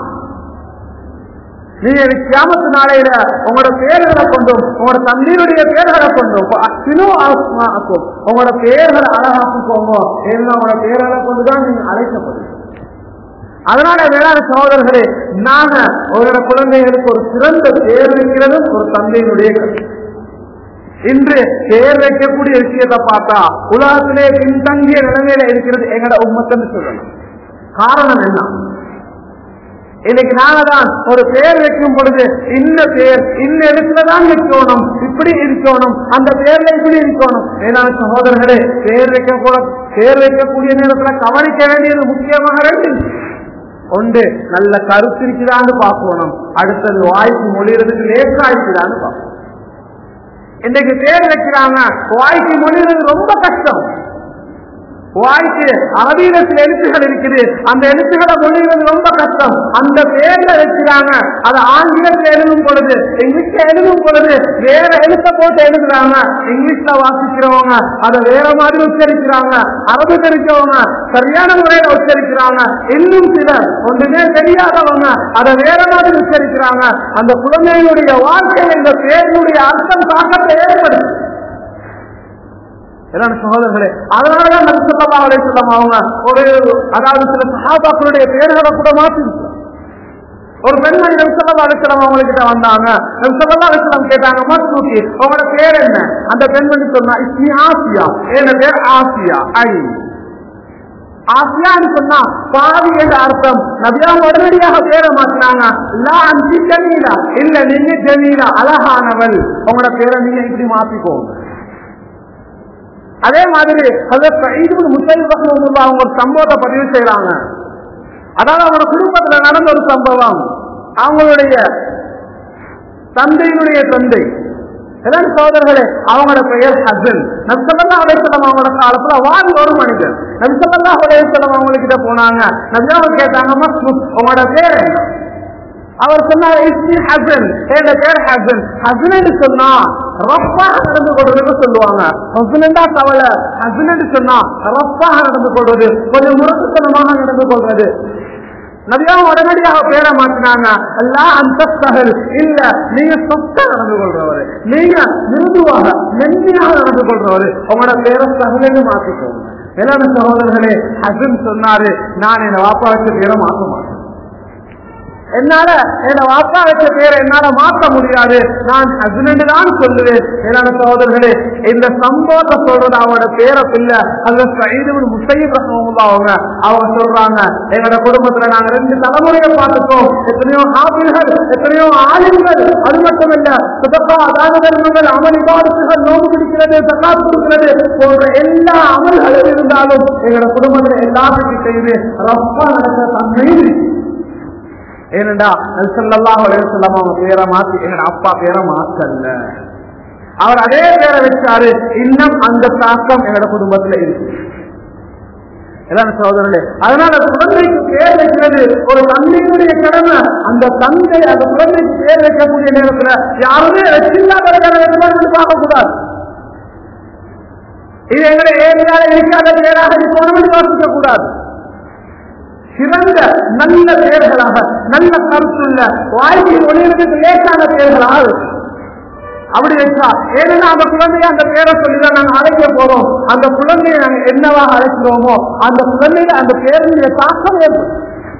நீங்க கியாமத்து நாளையில உங்களோட பேர்களை கொண்டும், உங்களோட தந்தையுடைய பேர்களை கொண்டும் ஃபஹ்சிலு அஸ்மாஅக்கும், உங்களோட பேர்களை அழகாக்குவோங்க. ஏன்னா உங்களோட பேர்களை கொண்டுதான் நீங்க அழைக்கப்படுவீங்க. அதனால வேளாண் சகோதரர்களே, நாங்க ஒரு குழந்தைகளுக்கு ஒரு சிறந்த பேர் வைக்கிறதும் ஒரு தந்தையினுடைய கருத்து. இன்று பேர் வைக்கக்கூடிய விஷயத்தை பார்த்தா உலகத்திலே பின்தங்கிய நிலைமையில இருக்கிறது எங்கட உம்மத்துன்னு சொல்லணும். காரணம் என்ன? இன்னைக்கு நாங்க தான் ஒரு பேர் வைக்கும் பொழுது இன்ன பேர் இன்ன இடத்துலதான் வைக்கணும், இப்படி இருக்கணும், அந்த பேர்ல இப்படி இருக்கணும். வேளாண் சகோதரர்களே, பேர் வைக்கக்கூடிய நேரத்துல கவனிக்க வேண்டியது முக்கியமாக 2. ஒன்று, நல்ல கருத்து இருக்கிறான்னு பார்க்கணும். அடுத்தது, வாய்ப்பு மொழிறதுக்கு லேசா இருக்கிறான்னு பார்க்கணும். இன்னைக்கு பேர் வைக்கிறாங்க, வாய்க்கு மொழிறது ரொம்ப கஷ்டம். வாய்க்கு அரபியில சில எழுத்துகள் இருக்குது, அந்த எழுத்துக்களை மொழிகிறது ரொம்ப கஷ்டம். அந்த பேர்ல வைக்கிறாங்க, அதை ஆங்கிலத்தில் எழுதும் பொழுது, இங்கிலீஷ்ல எழுதும் பொழுது வேற எழுத்த போட்டு எழுதுறாங்க. இங்கிலீஷ்ல வாசிக்கிறவங்க அதை வேற மாதிரி உச்சரிக்கிறாங்க, அரபு தெரிஞ்சவங்க சரியான முறையில உச்சரிக்கிறாங்க, இன்னும் சிலர் ஒன்றுமே தெரியாதவங்க அதை வேற மாதிரி உச்சரிக்கிறாங்க. அந்த குழந்தைகளுடைய வாழ்க்கையில் இந்த பேருடைய அர்த்தம் தாக்கத்தை ஏற்படுது. சகோதரர்களே, அதனாலதான் நபி ஸல்லல்லாஹு அலைஹி வஸல்லம் அவங்க அதாவது சில சஹாபாக்களுடைய பெயர்களை கூட மாத்தி ஒரு பெண்மணி நபி ஸல்லல்லாஹு அலைஹி வஸல்லம் அவங்க கிட்ட வந்தாங்க. நபி ஸல்லல்லாஹு அலைஹி வஸல்லம் கேட்டாங்க, மஸ்ரூகி உங்களோட பேர் என்ன? அந்த பெண்மணி சொன்னா இஸ்மி ஆசியா, என் பேர் ஆசியா. ஆசியான்னு சொன்னா பாவி என்ற அர்த்தம். நபியா உடனடியாக பேரை மாத்தினாங்க, லா அன்சி ஜமீலா, இல்ல நீங்க ஜமீலா அழகானவள், உங்களோட பேரை நீங்க இப்படி மாத்திக்கோங்க. அதே மாதிரி ஹஜ்ரத் சயீத் இப்னு முஸையிப் ரஹ்மத்துல்லாஹி அவங்க ஒரு சம்பவத்தை பதிவு செய்யறாங்க. அதாவது அவங்க குடும்பத்துல நடந்த ஒரு சம்பவம். அவங்களுடைய தந்தையினுடைய தந்தை சகோதரர்களே, அவங்களோட பெயர் ஹசன். நபி ஸல்லல்லாஹு அலைஹி வஸல்லம் அவங்களோட காலத்துல வாழ்ந்த ஒரு மனிதர். நபி ஸல்லல்லாஹு அலைஹி வஸல்லம் அவங்க கிட்ட போனாங்க. நபியாவை கேட்டாங்க, மஸ்ரூக் உங்களோட பேர் என்ன? அவர் சொன்னார், இஸ்மி ஹசன், என் பேர் ஹசன். ஹசன் சொன்னா ரஃபாக நடந்து கொள்றதுன்னு சொல்லுவாங்க. ஹசனண்டா கவலை, ஹசன் சொன்னா ரஃபாக நடந்து கொள்றது, கொஞ்சம் முரட்டுத்தனமாக நடந்து கொள்றது. நபியா உடனடியாக பேரை மாற்றினாங்க, அல்லா அந்த சகல், இல்ல நீங்க சொத்தா நடந்து கொள்றவரு, நீங்க மிருதுவாக மென்மையாக நடந்து கொள்றவரு, உங்களோட பேரை சகலன்னு மாற்றிக்கோங்க. எல்லாரும் சகோதரர்களே, ஹசன் சொன்னாரு, நான் என் வாப்பா வச்ச பேரை மாற்ற மாட்டேன். என்னால என் வாப்பா வச்ச பேரை என்னால மாற்ற முடியாது, நான் ஹசன் தான் சொல்லுவேன். எல்லாரும் சகோதரர்களே, இந்த சம்பவத்தை சொல்றது அவனோட பேரை பிள்ளை ஹஜ்ரத் சயீத் இப்னு முஸையிப் ரஹ்மத்துல்லாஹி அவங்க சொல்றாங்க, எங்களோட குடும்பத்துல நாங்க 2 தலைமுறையை பார்த்துட்டோம். எத்தனையோ ஹாஃபில்கள், எத்தனையோ ஆலிம்கள், அது மட்டுமல்ல சதகா, தான தர்மங்கள், அமல் இபாதத்துகள், நோன்பு பிடிக்கிறது, ஸகாத் கொடுக்கிறது போன்ற எல்லா அமல்களும் இருந்தாலும் எங்களோட குடும்பத்துல எல்லாத்தையும் செய்து ரப்பா நடத்த தன்மை. ஏனென்றா நபி ஸல்லல்லாஹு அலைஹி வஸல்லம் அவங்க பேரை மாத்தி எங்களோட அப்பா பேரை மாத்தல்ல, அவர் அதே பேரை வச்சாரு. இன்னும் அந்த தாக்கம் எங்களோட குடும்பத்துல இருக்கு. சகோதரர்களே, அதனால குழந்தைக்கு பேர் வைக்கிறது ஒரு தந்தையினுடைய கடமை. அந்த தந்தை அந்த குழந்தைக்கு பேர் வைக்கக்கூடிய நேரத்துல யாருமே வச்சில்லாத பார்க்க கூடாது. இது எங்களை ஏரியால இருக்காத பேராக யோசிக்க கூடாது. சிறந்த நல்ல பெயர்களாக, நல்ல கருத்துள்ள வாழ்க்கையில் ஒளிவதற்கு லேசான பெயர்களாக அப்படி வச்சா, ஏன்னா அந்த குழந்தைய அந்த பேரை சொல்லிதான் நாங்க அழைக்க போறோம். அந்த குழந்தைய நாங்க என்னவாக அழைக்கிறோமோ அந்த குழந்தையில அந்த பேருடைய தாக்கம் ஏற்படும்.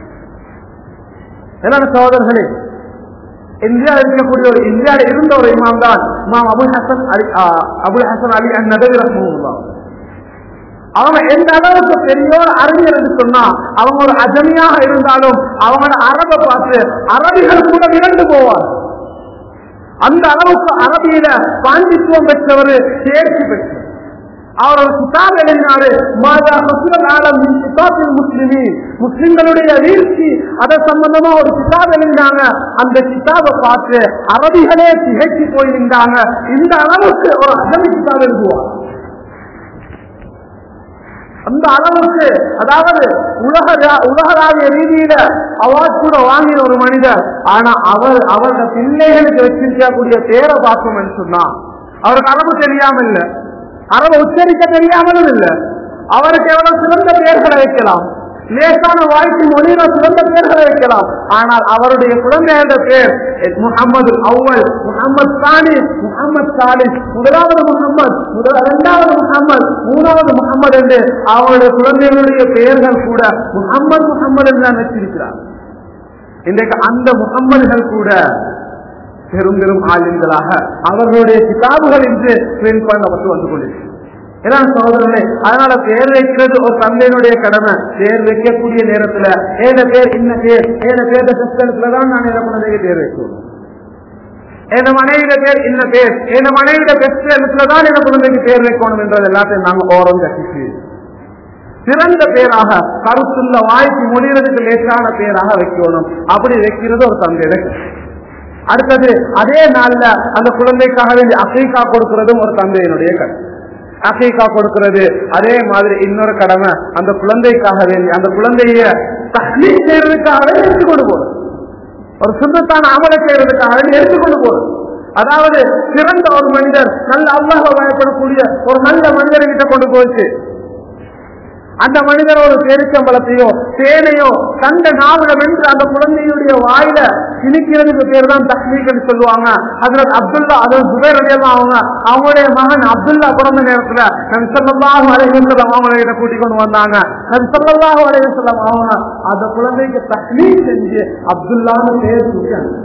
என்ன சகோதரர்களே, இந்தியா இருக்கக்கூடிய ஒரு இந்தியாவில் இருந்த ஒரு இமாம் தான் இமாம் அபுல் ஹசன் அலி அன்-நதவி ரஹ்மத்துல்லாஹ். அவங்க எந்த அளவுக்கு பெரியோர் அறிஞர் என்று சொன்னா, அவங்க ஒரு அஜமியாக இருந்தாலும் அவங்களோட அரபை பார்த்து அரபிகள் கூட விரண்டு போவார். அந்த அளவுக்கு அரபியில பாண்டித்துவம் பெற்றவர், தேர்ச்சி பெற்றவர். அவர் ஒரு கிதாப் எழுதினாரு, மாதா ஹஸ்ரல் ஆலம் மின் கிதாபில் முஸ்லிமீன், முஸ்லிம்களுடைய வீழ்ச்சி, அதை சம்பந்தமா ஒரு கிதாப் எழுதினாங்க. அந்த கிதாபை பார்த்து அரபிகளே திகைச்சு போயிருந்தாங்க. இந்த அளவுக்கு ஒரு அஜமி கிதாப் எழுதுவார். அந்த அளவுக்கு, அதாவது உலகளாவிய ரீதியில அவார்ட் கூட வாங்கின ஒரு மனிதர். ஆனா அவருடைய பிள்ளைகளுக்கு வச்சிருக்கக்கூடிய பேரை பார்ப்போம் சொன்னா, அவருக்கு அரபு தெரியாமல் இல்ல, அரபு உச்சரிக்க தெரியாமலும் இல்ல. அவருக்கு எவ்வளவு சிறந்த பெயர்களை வைக்கலாம், லேசான வாழ்க்கை மொழியில சிறந்த பெயர்களை வைக்கலாம். ஆனால் அவருடைய குழந்தைகளோட பேர் முஹம்மது அவ்வல், முஹம்மது சானி, முஹம்மது சாலிஸ், முதலாவது முஹம்மது, இரண்டாவது முஹம்மது, மூணாவது முஹம்மது என்று அவருடைய குழந்தைகளுடைய பெயர்கள் கூட முஹம்மது முஹம்மது என்று தான் வச்சிருக்கிறார். இன்றைக்கு அந்த முஹம்மதுகள் கூட பெரும் பெரும் ஆளுங்களாக அவர்களுடைய கிதாபுகள் என்று பிரிண்ட் பண்ணப்பட்டு வந்து கொண்டிருக்கிறது. சகோதரர்களே, அதனால பேர் வைக்கிறது ஒரு தந்தையினுடைய கடமை. பேர் வைக்கக்கூடிய நேரத்துல ஏன பேர் இன்ன பேர், ஏன பேர் சிஸ்டத்துலதான் நான் என்ன குழந்தைக்கு பேர் வைக்கணும், என் மனைவிட பேர் இன்ன பேர், என் மனைவிட பெஸ்ட்லதான் என்ன குழந்தைக்கு பேர் வைக்கணும் என்றது எல்லாத்தையும் நாங்க ஓரம் கட்டிச்சு சிறந்த பேராக, கருத்துள்ள வாய்ப்பு மொழிவதற்கு லேசான பேராக வைக்கணும். அப்படி வைக்கிறது ஒரு தந்தையிட. அடுத்தது அதே நாள்ல அந்த குழந்தைக்காக வேண்டி அகீகா கொடுக்கிறதும் ஒரு தந்தையினுடைய கடமை. அகீகா கொடுக்கிறது அதே மாதிரி இன்னொரு கடமை. அந்த குழந்தைக்காக வேண்டி அந்த குழந்தைய தஹ்லீல் செய்யறதுக்காக எடுத்துக்கொண்டு போறது, ஒரு சுத்தத்தான அமலை செய்யறதுக்காக எடுத்துக்கொண்டு போறது. அதாவது சிறந்த ஒரு மனிதர், நல்ல அல்லாஹ்வை பயப்படக்கூடிய ஒரு நல்ல மனிதர்கிட்ட கொண்டு போச்சு. அந்த மனிதர் ஒரு பேரிச்சம்பளத்தையோ தேனையோ கண்ட நாவலம் என்று அந்த குழந்தையுடைய வாயில திணிக்கிறதுக்கு பேர் தான் தஹ்மீக் சொல்லுவாங்க. ஹஜ்ரத் அப்துல்லா அதாவது ஜுபைர் ரலியல்லாஹு அவங்களுடைய மகன் அப்துல்லா பிறந்த நேரத்துல நபி ஸல்லல்லாஹு அலைஹி வஸல்லம் அவங்களை கிட்ட கூட்டிக் கொண்டு வந்தாங்க. நபி ஸல்லல்லாஹு அலைஹி வஸல்லம் அவங்க அந்த குழந்தைக்கு தஹ்மீக் செஞ்சு அப்துல்லான்னு பேர் வச்சாங்க.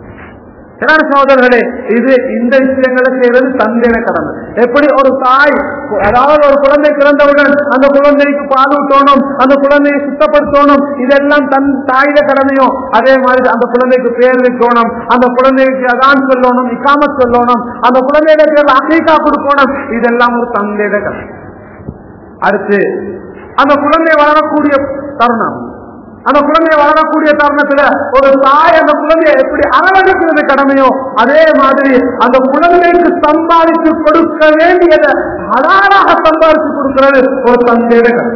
சகோதரர்களே, இது இந்த விஷயங்களை செய்வது தந்தைய கடமை. எப்படி ஒரு தாய், அதாவது ஒரு குழந்தை பிறந்தவுடன் அந்த குழந்தைக்கு பால் ஊட்டணும், அந்த குழந்தையை சுத்தப்படுத்தணும், இதெல்லாம் தன் தாயில கடமையோ அதே மாதிரி அந்த குழந்தைக்கு பேர் வைக்கணும், அந்த குழந்தைக்கு அதான் சொல்லணும், இக்காமத் சொல்லணும், அந்த குழந்தைய பேர் அகீகா கொடுக்கணும், இதெல்லாம் ஒரு தந்தைய கடமை. அடுத்து அந்த குழந்தை வளரக்கூடிய தருணம், அந்த குழந்தைய வளரக்கூடிய தருணத்துல ஒரு தாய் அந்த குழந்தைய எப்படி அரவணைக்கிறது கடமையோ அதே மாதிரி அந்த குழந்தைக்கு சம்பாதித்து கொடுக்க வேண்டியதை ஹலாலாக சம்பாதித்து கொடுக்கிறது ஒரு தந்தையோட கடமை.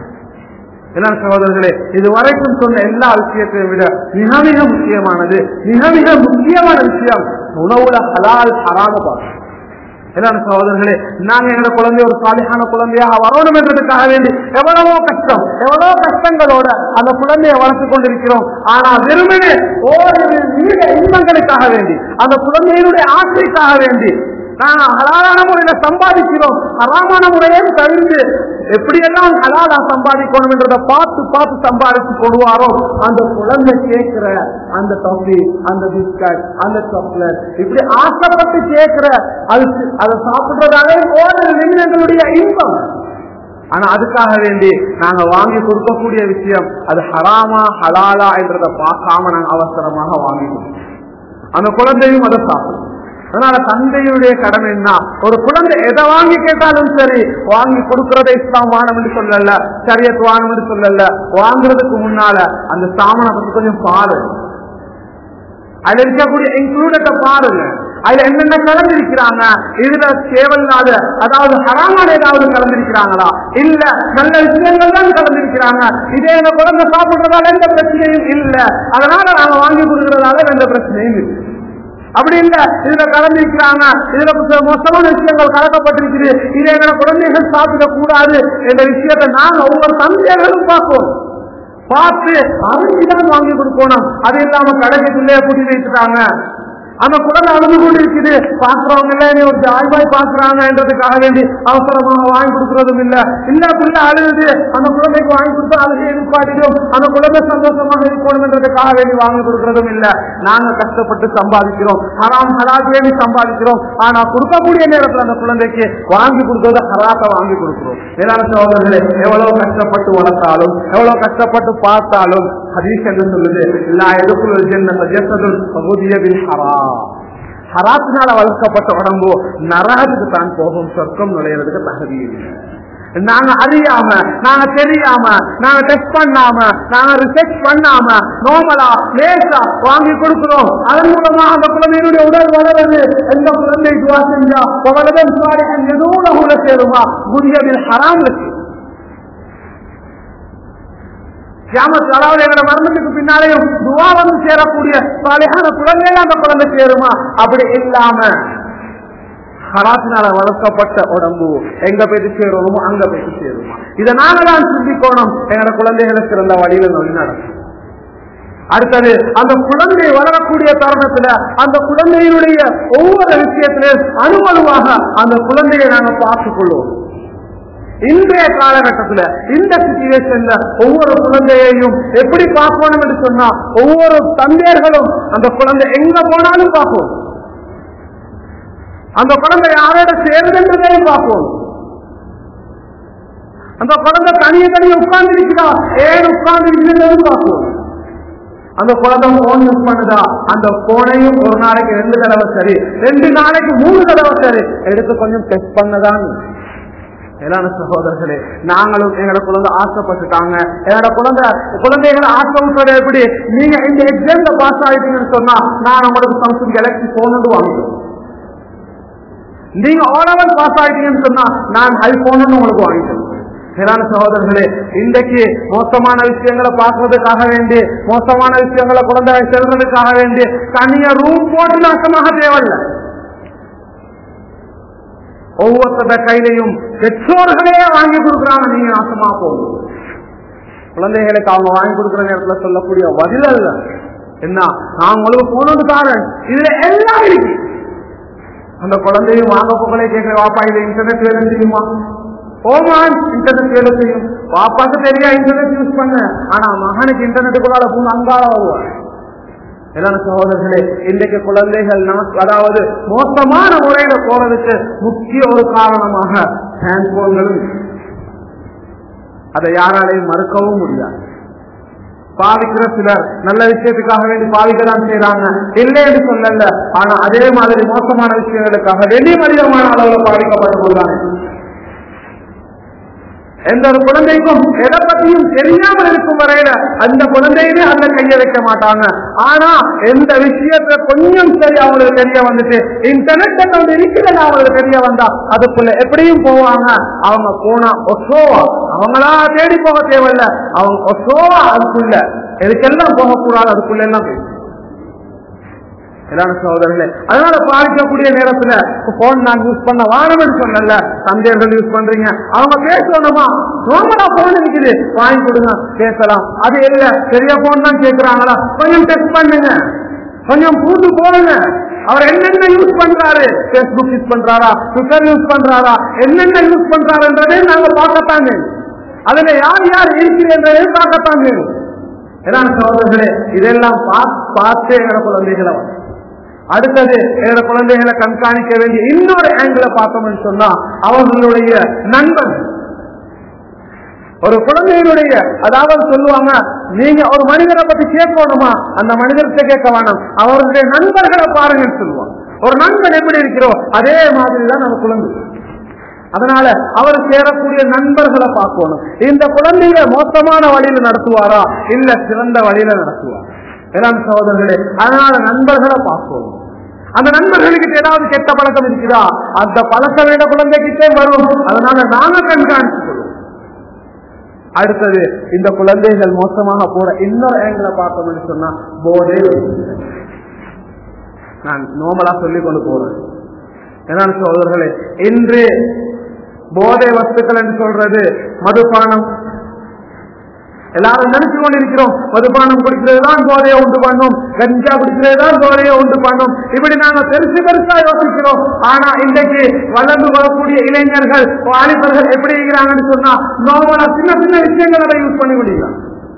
என்ன சகோதரர்களே, இதுவரைக்கும் சொன்ன எல்லா விஷயத்தையும் விட மிக மிக முக்கியமானது, மிக மிக முக்கியமான விஷயம் உணவுல ஹலால் ஹராம பார்க்கணும். என்ன சகோதரர்களே, நாங்க எங்க குழந்தை ஒரு சாலிஹான குழந்தையாக வரணும் என்றதுக்காக வேண்டி எவ்வளவோ கஷ்டம், எவ்வளவோ கஷ்டங்களோட அந்த குழந்தையை வளர்த்து கொண்டிருக்கிறோம். ஆனா வெறுமனே ஓரிரு இன்பங்களுக்காக வேண்டி, அந்த குழந்தையினுடைய ஆசைக்காக வேண்டி நாங்க ஹலாலான முறையில சம்பாதிக்கிறோம், ஹராமான முறையையும் தவிர்த்து எப்படியெல்லாம் ஹலாலா சம்பாதிக்கணும் என்றதை பார்த்து பார்த்து சம்பாதிச்சு கொள்வாரோ அந்த குழந்தை கேட்கிற அந்த காஃபி, அந்த பிஸ்கட், அந்த சாக்லேட், இப்படி ஆசைப்பட்டு கேட்கிற அதை சாப்பிடுறதாலே ஓரிரு நிமிடங்களுடைய இன்பம். ஆனா அதுக்காக வேண்டி நாங்க வாங்கி கொடுக்கக்கூடிய விஷயம் அது ஹராமா ஹலாலா என்றதை பார்க்காம நாங்க அவசரமாக வாங்கி கொடுக்கணும். அந்த குழந்தையும் அதை சாப்பிடும். அதனால தந்தையுடைய கடமை என்ன, ஒரு குழந்தை எதை வாங்கி கேட்டாலும் சரி வாங்கி கொடுக்கறத இஸ்லாம் வானம் என்று சொல்லல, ஷரியத் வானம் என்று சொல்லல. வாங்குறதுக்கு முன்னால அந்த சாமானை பத்தி கொஞ்சம் பாரு, அதுல இருக்கக்கூடிய இன்க்ளூடத்தை பாருங்க, அதுல என்னென்ன கலந்திருக்கிறாங்க, இதுல தேவையில்லாத அதாவது ஹராமான ஏதாவது கலந்திருக்கிறாங்களா, இல்ல நல்ல விஷயங்கள் தான் கலந்திருக்கிறாங்க. இதே எங்க குழந்தை சாப்பிடுறதால எந்த பிரச்சனையும் இல்ல, அதனால நாங்க வாங்கி கொடுக்கறதால எந்த பிரச்சனையும் இல்லை. அப்படி இல்ல, இதுல கலந்திருக்கிறாங்க, இதுல மோசமான விஷயங்கள் கலக்கப்பட்டிருக்குது, இதை எங்களை குழந்தைகள் சாப்பிடக் கூடாது என்ற விஷயத்தை நாங்க ஒவ்வொரு தந்தையர்களும் பார்ப்போம். பார்த்து அறிஞ்சுதான் வாங்கி கொடுக்கணும். அது இல்லாம கடைக்குள்ளே கூட்டி வைத்துட்டாங்க, அந்த குழந்தை அழுது கொண்டு இருக்குது, பாக்குறவங்க எல்லாம் ஒரு ஜாய்வாய் பாக்குறாங்க என்றதுக்காக வேண்டி அவசரமாக வாங்கி கொடுக்கறதும் இல்ல. இல்ல பிள்ளை அழுது அந்த குழந்தைக்கு வாங்கி கொடுத்தா அழுகை எதிர்பார்க்கிறோம், அந்த குழந்தை சந்தோஷமாக இருக்கணும் என்றதுக்காக வேண்டி வாங்கி கொடுக்கறதும் இல்ல. நாங்க கஷ்டப்பட்டு சம்பாதிக்கிறோம், ஹராம் ஹலால் வேண்டி சம்பாதிக்கிறோம். ஆனா கொடுக்கக்கூடிய நேரத்தில் அந்த குழந்தைக்கு வாங்கி கொடுக்கறத ஹராத்தை வாங்கி கொடுக்கிறோம். வேளாண் சகோதரர்களே, எவ்வளவு கஷ்டப்பட்டு வளர்த்தாலும் எவ்வளவு கஷ்டப்பட்டு பார்த்தாலும் ஹதீஸ் என்ன சொல்லுது, எல்லா எதுக்குள்ள ஜன்னத ஜஸதுல் ஃபகுதிய பில் ஹராம். ஹராத்தினால வளர்க்கப்பட்ட உடம்பு நரகத்துக்கு தான் போகும், சொர்க்கம் நுழையிறதுக்கு தகுதி இல்லை. நாங்க அறியாம, நாங்க தெரியாம, நாங்க டெஸ்ட் பண்ணாம, நாங்க ரிசர்ச் பண்ணாம நோமலா லேசா வாங்கி கொடுக்கிறோம். அதன் மூலமா அந்த குழந்தையினுடைய உடல் வளருது. எந்த குழந்தை துவா செஞ்சா வளரும் சுவாரிகள் எதுவும் உள்ள சேருமா, குதியவில் ஹராம் இருக்கு. அதாவது எங்களோட மரணத்துக்கு பின்னாலேயும் துவா வந்து சேரக்கூடிய சாலிஹான குழந்தைகள் அந்த குழந்தை சேருமா? அப்படி இல்லாம ஹராத்தினால வளர்க்கப்பட்ட உடம்பு எங்க போயிட்டு சேருவோமோ அங்க போயிட்டு சேருமா? இதை நாங்க தான் சிந்திக்கணும். எங்களோட குழந்தைகளுக்கு இருந்த வழியில நோய் நடக்கும். அடுத்தது அந்த குழந்தை வளரக்கூடிய தருணத்துல அந்த குழந்தையினுடைய ஒவ்வொரு விஷயத்திலும் அணுவணுவாக அந்த குழந்தையை நாங்க பார்த்துக் கொள்வோம். இன்றைய காலகட்டத்துல இந்த சிச்சுவேஷன்ல ஒவ்வொரு குழந்தையையும் எப்படி பார்க்கணும் என்று சொன்னா ஒவ்வொரு தந்தையர்களும் அந்த குழந்தை எங்க போனாலும் பார்ப்போம், அந்த குழந்தை யாரோட சேர்ந்ததையும் பார்ப்போம். அந்த குழந்தை தனியே தனியே உட்கார்ந்து இருக்கிறா, ஏன் உட்கார்ந்து இருக்கிறதும் பார்ப்போம். அந்த குழந்தை போன் யூஸ் பண்ணுதா, அந்த போனையும் ஒரு நாளைக்கு 2 தடவை சரி, 2 நாளைக்கு 3 தடவை சரி எடுத்து கொஞ்சம் டெஸ்ட் பண்ணதான். எல்லான சகோதரர்களே, நாங்களும் எங்களோட குழந்தை ஆசைப்பட்டுட்டாங்க, என்னோட குழந்தைகளை ஆசை விட்டுறது எப்படி? நீங்க இந்த எக்ஸாம்ல பாஸ் ஆயிட்டீங்கன்னு சொன்னா நான் உங்களுக்கு சாம்சங் கேலக்சி போன் வாங்குவேன். நீங்க ஓரளவு பாஸ் ஆயிட்டீங்கன்னு சொன்னா நான் ஐபோன் உங்களுக்கு வாங்கிட்டேன். மேலான சகோதரர்களே, இன்றைக்கு மோசமான விஷயங்களை பார்க்கறதுக்காக வேண்டி, மோசமான விஷயங்களை குழந்தை செல்றதுக்காக வேண்டி தனியா ரூம் போட்டு நாசமாக தேவையில்லை. ஒவ்வொருத்தர கையிலையும் பெற்றோர்களே வாங்கி கொடுக்குறாங்க, நீங்க நாசமா போகும். குழந்தைகளுக்கு அவங்க வாங்கி கொடுக்குற நேரத்துல சொல்லக்கூடிய பதில் அல்ல என்ன, நான் உங்களுக்கு போனது காரன், இதுல எல்லாம் இருக்கு. அந்த குழந்தையும் வாங்க போகலே கேட்கிற, வாப்பா இது இன்டர்நெட் வேலை செய்யுமா? ஓமான் இன்டர்நெட் வேலை செய்யும். வாப்பாக்கு தெரியா இன்டர்நெட் யூஸ் பண்ண, ஆனா மகனுக்கு இன்டர்நெட்டுக்குள்ளால போன அங்கால வருவார். எல்லா சகோதரர்களே, இன்றைக்கு குழந்தைகள் அதாவது மோசமான முறையில போறதுக்கு முக்கிய ஒரு காரணமாக ஹேண்ட்போன்களும், அதை யாராலையும் மறுக்கவும் முடியாது. பாவிக்கிற சிலர் நல்ல விஷயத்துக்காக வேண்டி பாவிக்கதான் செய்யறாங்க, இல்லை என்று சொல்லல. ஆனா அதே மாதிரி மோசமான விஷயங்களுக்காக வேண்டி மனிதமான அளவுல பாதிக்கப்பட்டு கொள்ளாங்க. எந்த ஒரு குழந்தைக்கும் எதை பத்தியும் தெரியாமல் இருக்கும் வரையில அந்த குழந்தையுமே அந்த கையை வைக்க மாட்டாங்க. ஆனா எந்த விஷயத்த கொஞ்சம் சரி அவங்களுக்கு தெரிய வந்துட்டு இன்டர்நெட் அக்கௌண்ட் இருக்கிறது அவங்களுக்கு தெரிய வந்தா அதுக்குள்ள எப்படியும் போவாங்க. அவங்க போனா ஒசோவா, அவங்களா தேடி போக தேவையில்ல, அவங்க ஒசோவா அதுக்குள்ள எதுக்கெல்லாம் போகக்கூடாது அதுக்குள்ள எல்லாம் போய் சகோதரர்களே. அதனால பாதிக்கக்கூடிய நேரத்துல போன் நான் யூஸ் பண்ண வானம்னு சொன்னல, தந்தையர்கள் யூஸ் பண்றீங்க, அவங்க பேசணுமா, நோமலா போன் இருக்குது வாங்கி கொடுங்க பேசலாம். அது இல்ல பெரிய போன் தான் கேட்கிறாங்களா, கொஞ்சம் டெஸ்ட் பண்ணுங்க, கொஞ்சம் பூண்டு போடுங்க. அவர் என்னென்ன யூஸ் பண்றாரு, பேஸ்புக் யூஸ் பண்றாரா, ட்விட்டர் யூஸ் பண்றாரா, என்னென்ன யூஸ் பண்றாருன்றதே நாங்க பார்க்கத்தாங்க, அதுல யார் யார் இருக்கிறதே பார்க்கத்தாங்க. ஏன்னா சகோதரர்களே, இதெல்லாம் பார்த்து எங்களை குழந்தைகளை அடுத்தது எங்க குழந்தைகளை கண்காணிக்க வேண்டிய இன்னொரு ஆங்கிள பார்த்தோம்னு சொன்னா அவர்களுடைய நண்பன். ஒரு குழந்தைகளுடைய அதாவது சொல்லுவாங்க, நீங்க ஒரு மனிதரை பத்தி கேட்கணுமா, அந்த மனிதர்கிட்ட கேட்க வேணாம், அவர்களுடைய நண்பர்களை பாருங்கன்னு சொல்லுவாங்க. ஒரு நண்பன் எப்படி இருக்கிறோம் அதே மாதிரிதான் நம்ம குழந்தை. அதனால அவர் சேரக்கூடிய நண்பர்களை பார்க்கணும். இந்த குழந்தைய மோசமான வழியில நடத்துவாரா இல்ல சிறந்த வழியில நடத்துவாரா எல்லாம் சகோதரர்களே. அதனால நண்பர்களை பார்க்கணும். அந்த நண்பர்களுக்கு ஏதாவது கெட்ட பழக்கம் இருக்குதா, அந்த பழக்கம் வேண்ட குழந்தைகிட்டே வரும். அதனால நாங்க கண்காணிச்சுக்கணும். அடுத்தது இந்த குழந்தைகள் மோசமாக போற இன்னொரு ஆங்கிள பார்த்தோம்னு சொன்னா போதை. நான் நோமலா சொல்லிக் கொண்டு போறேன். ஏன்னா சகோதரர்களே, இன்று போதை வஸ்துக்கள் என்று சொல்றது மதுபானம். எல்லாரும் நினைச்சு கொண்டிருக்கிறோம் மதுபானம் குடிக்கிறதுதான் போதையை உண்டு பண்ணும், கஞ்சா குடிக்கிறதுதான் போதையை உண்டு பண்ணும், இப்படி நாங்க பெருசு பெருசா யோசிக்கிறோம். ஆனா இன்றைக்கு வளர்ந்து வரக்கூடிய இளைஞர்கள் வாலிபர்கள் எப்படி இருக்கிறாங்கன்னு சொன்னா நோமலா சின்ன சின்ன விஷயங்களை யூஸ் பண்ணி முடியலாம்.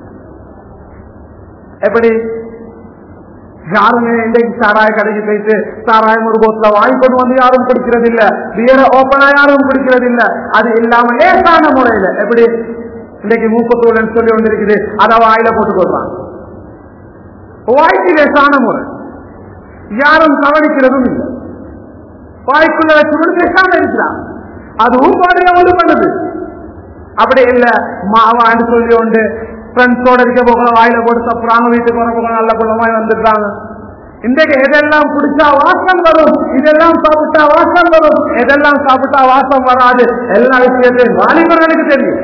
எப்படி யாருமே இன்றைக்கு சாராய கடைக்கு போயிட்டு சாராயம் ஒரு போத்துல வாங்கி கொண்டு வந்து யாரும் குடிக்கிறது இல்ல, பியரை ஓப்பனா யாரும் குடிக்கிறது இல்ல. அது இல்லாம லேசான முறையில எப்படி இன்றைக்கு மூக்கத்தூள் சொல்லி ஒன்று இருக்குது, அதை வாயில போட்டுக் கொள்றாங்க. வாய்க்கு லேசான முறை, யாரும் கவனிக்கிறதும் இல்லை, வாய்க்குள்ள வச்சு பேசாம இருக்கிறான், அதுவும் பாதையை ஒன்று பண்ணுது. அப்படி இல்ல மாவான்னு சொல்லி ஒன்று ஃப்ரெண்ட்ஸோட இருக்க போகல வாயில போட்டு தப்புறாங்க, வீட்டுக்கு வர போக நல்ல குள்ளமாய் வந்துட்டாங்க. இன்றைக்கு எதெல்லாம் குடிச்சா வாசம் வரும், இதெல்லாம் சாப்பிட்டா வாசம் வரும், எதெல்லாம் சாப்பிட்டா வாசம் வராது, எல்லா விஷயத்தையும் வாலிபர்களுக்கு தெரியும்.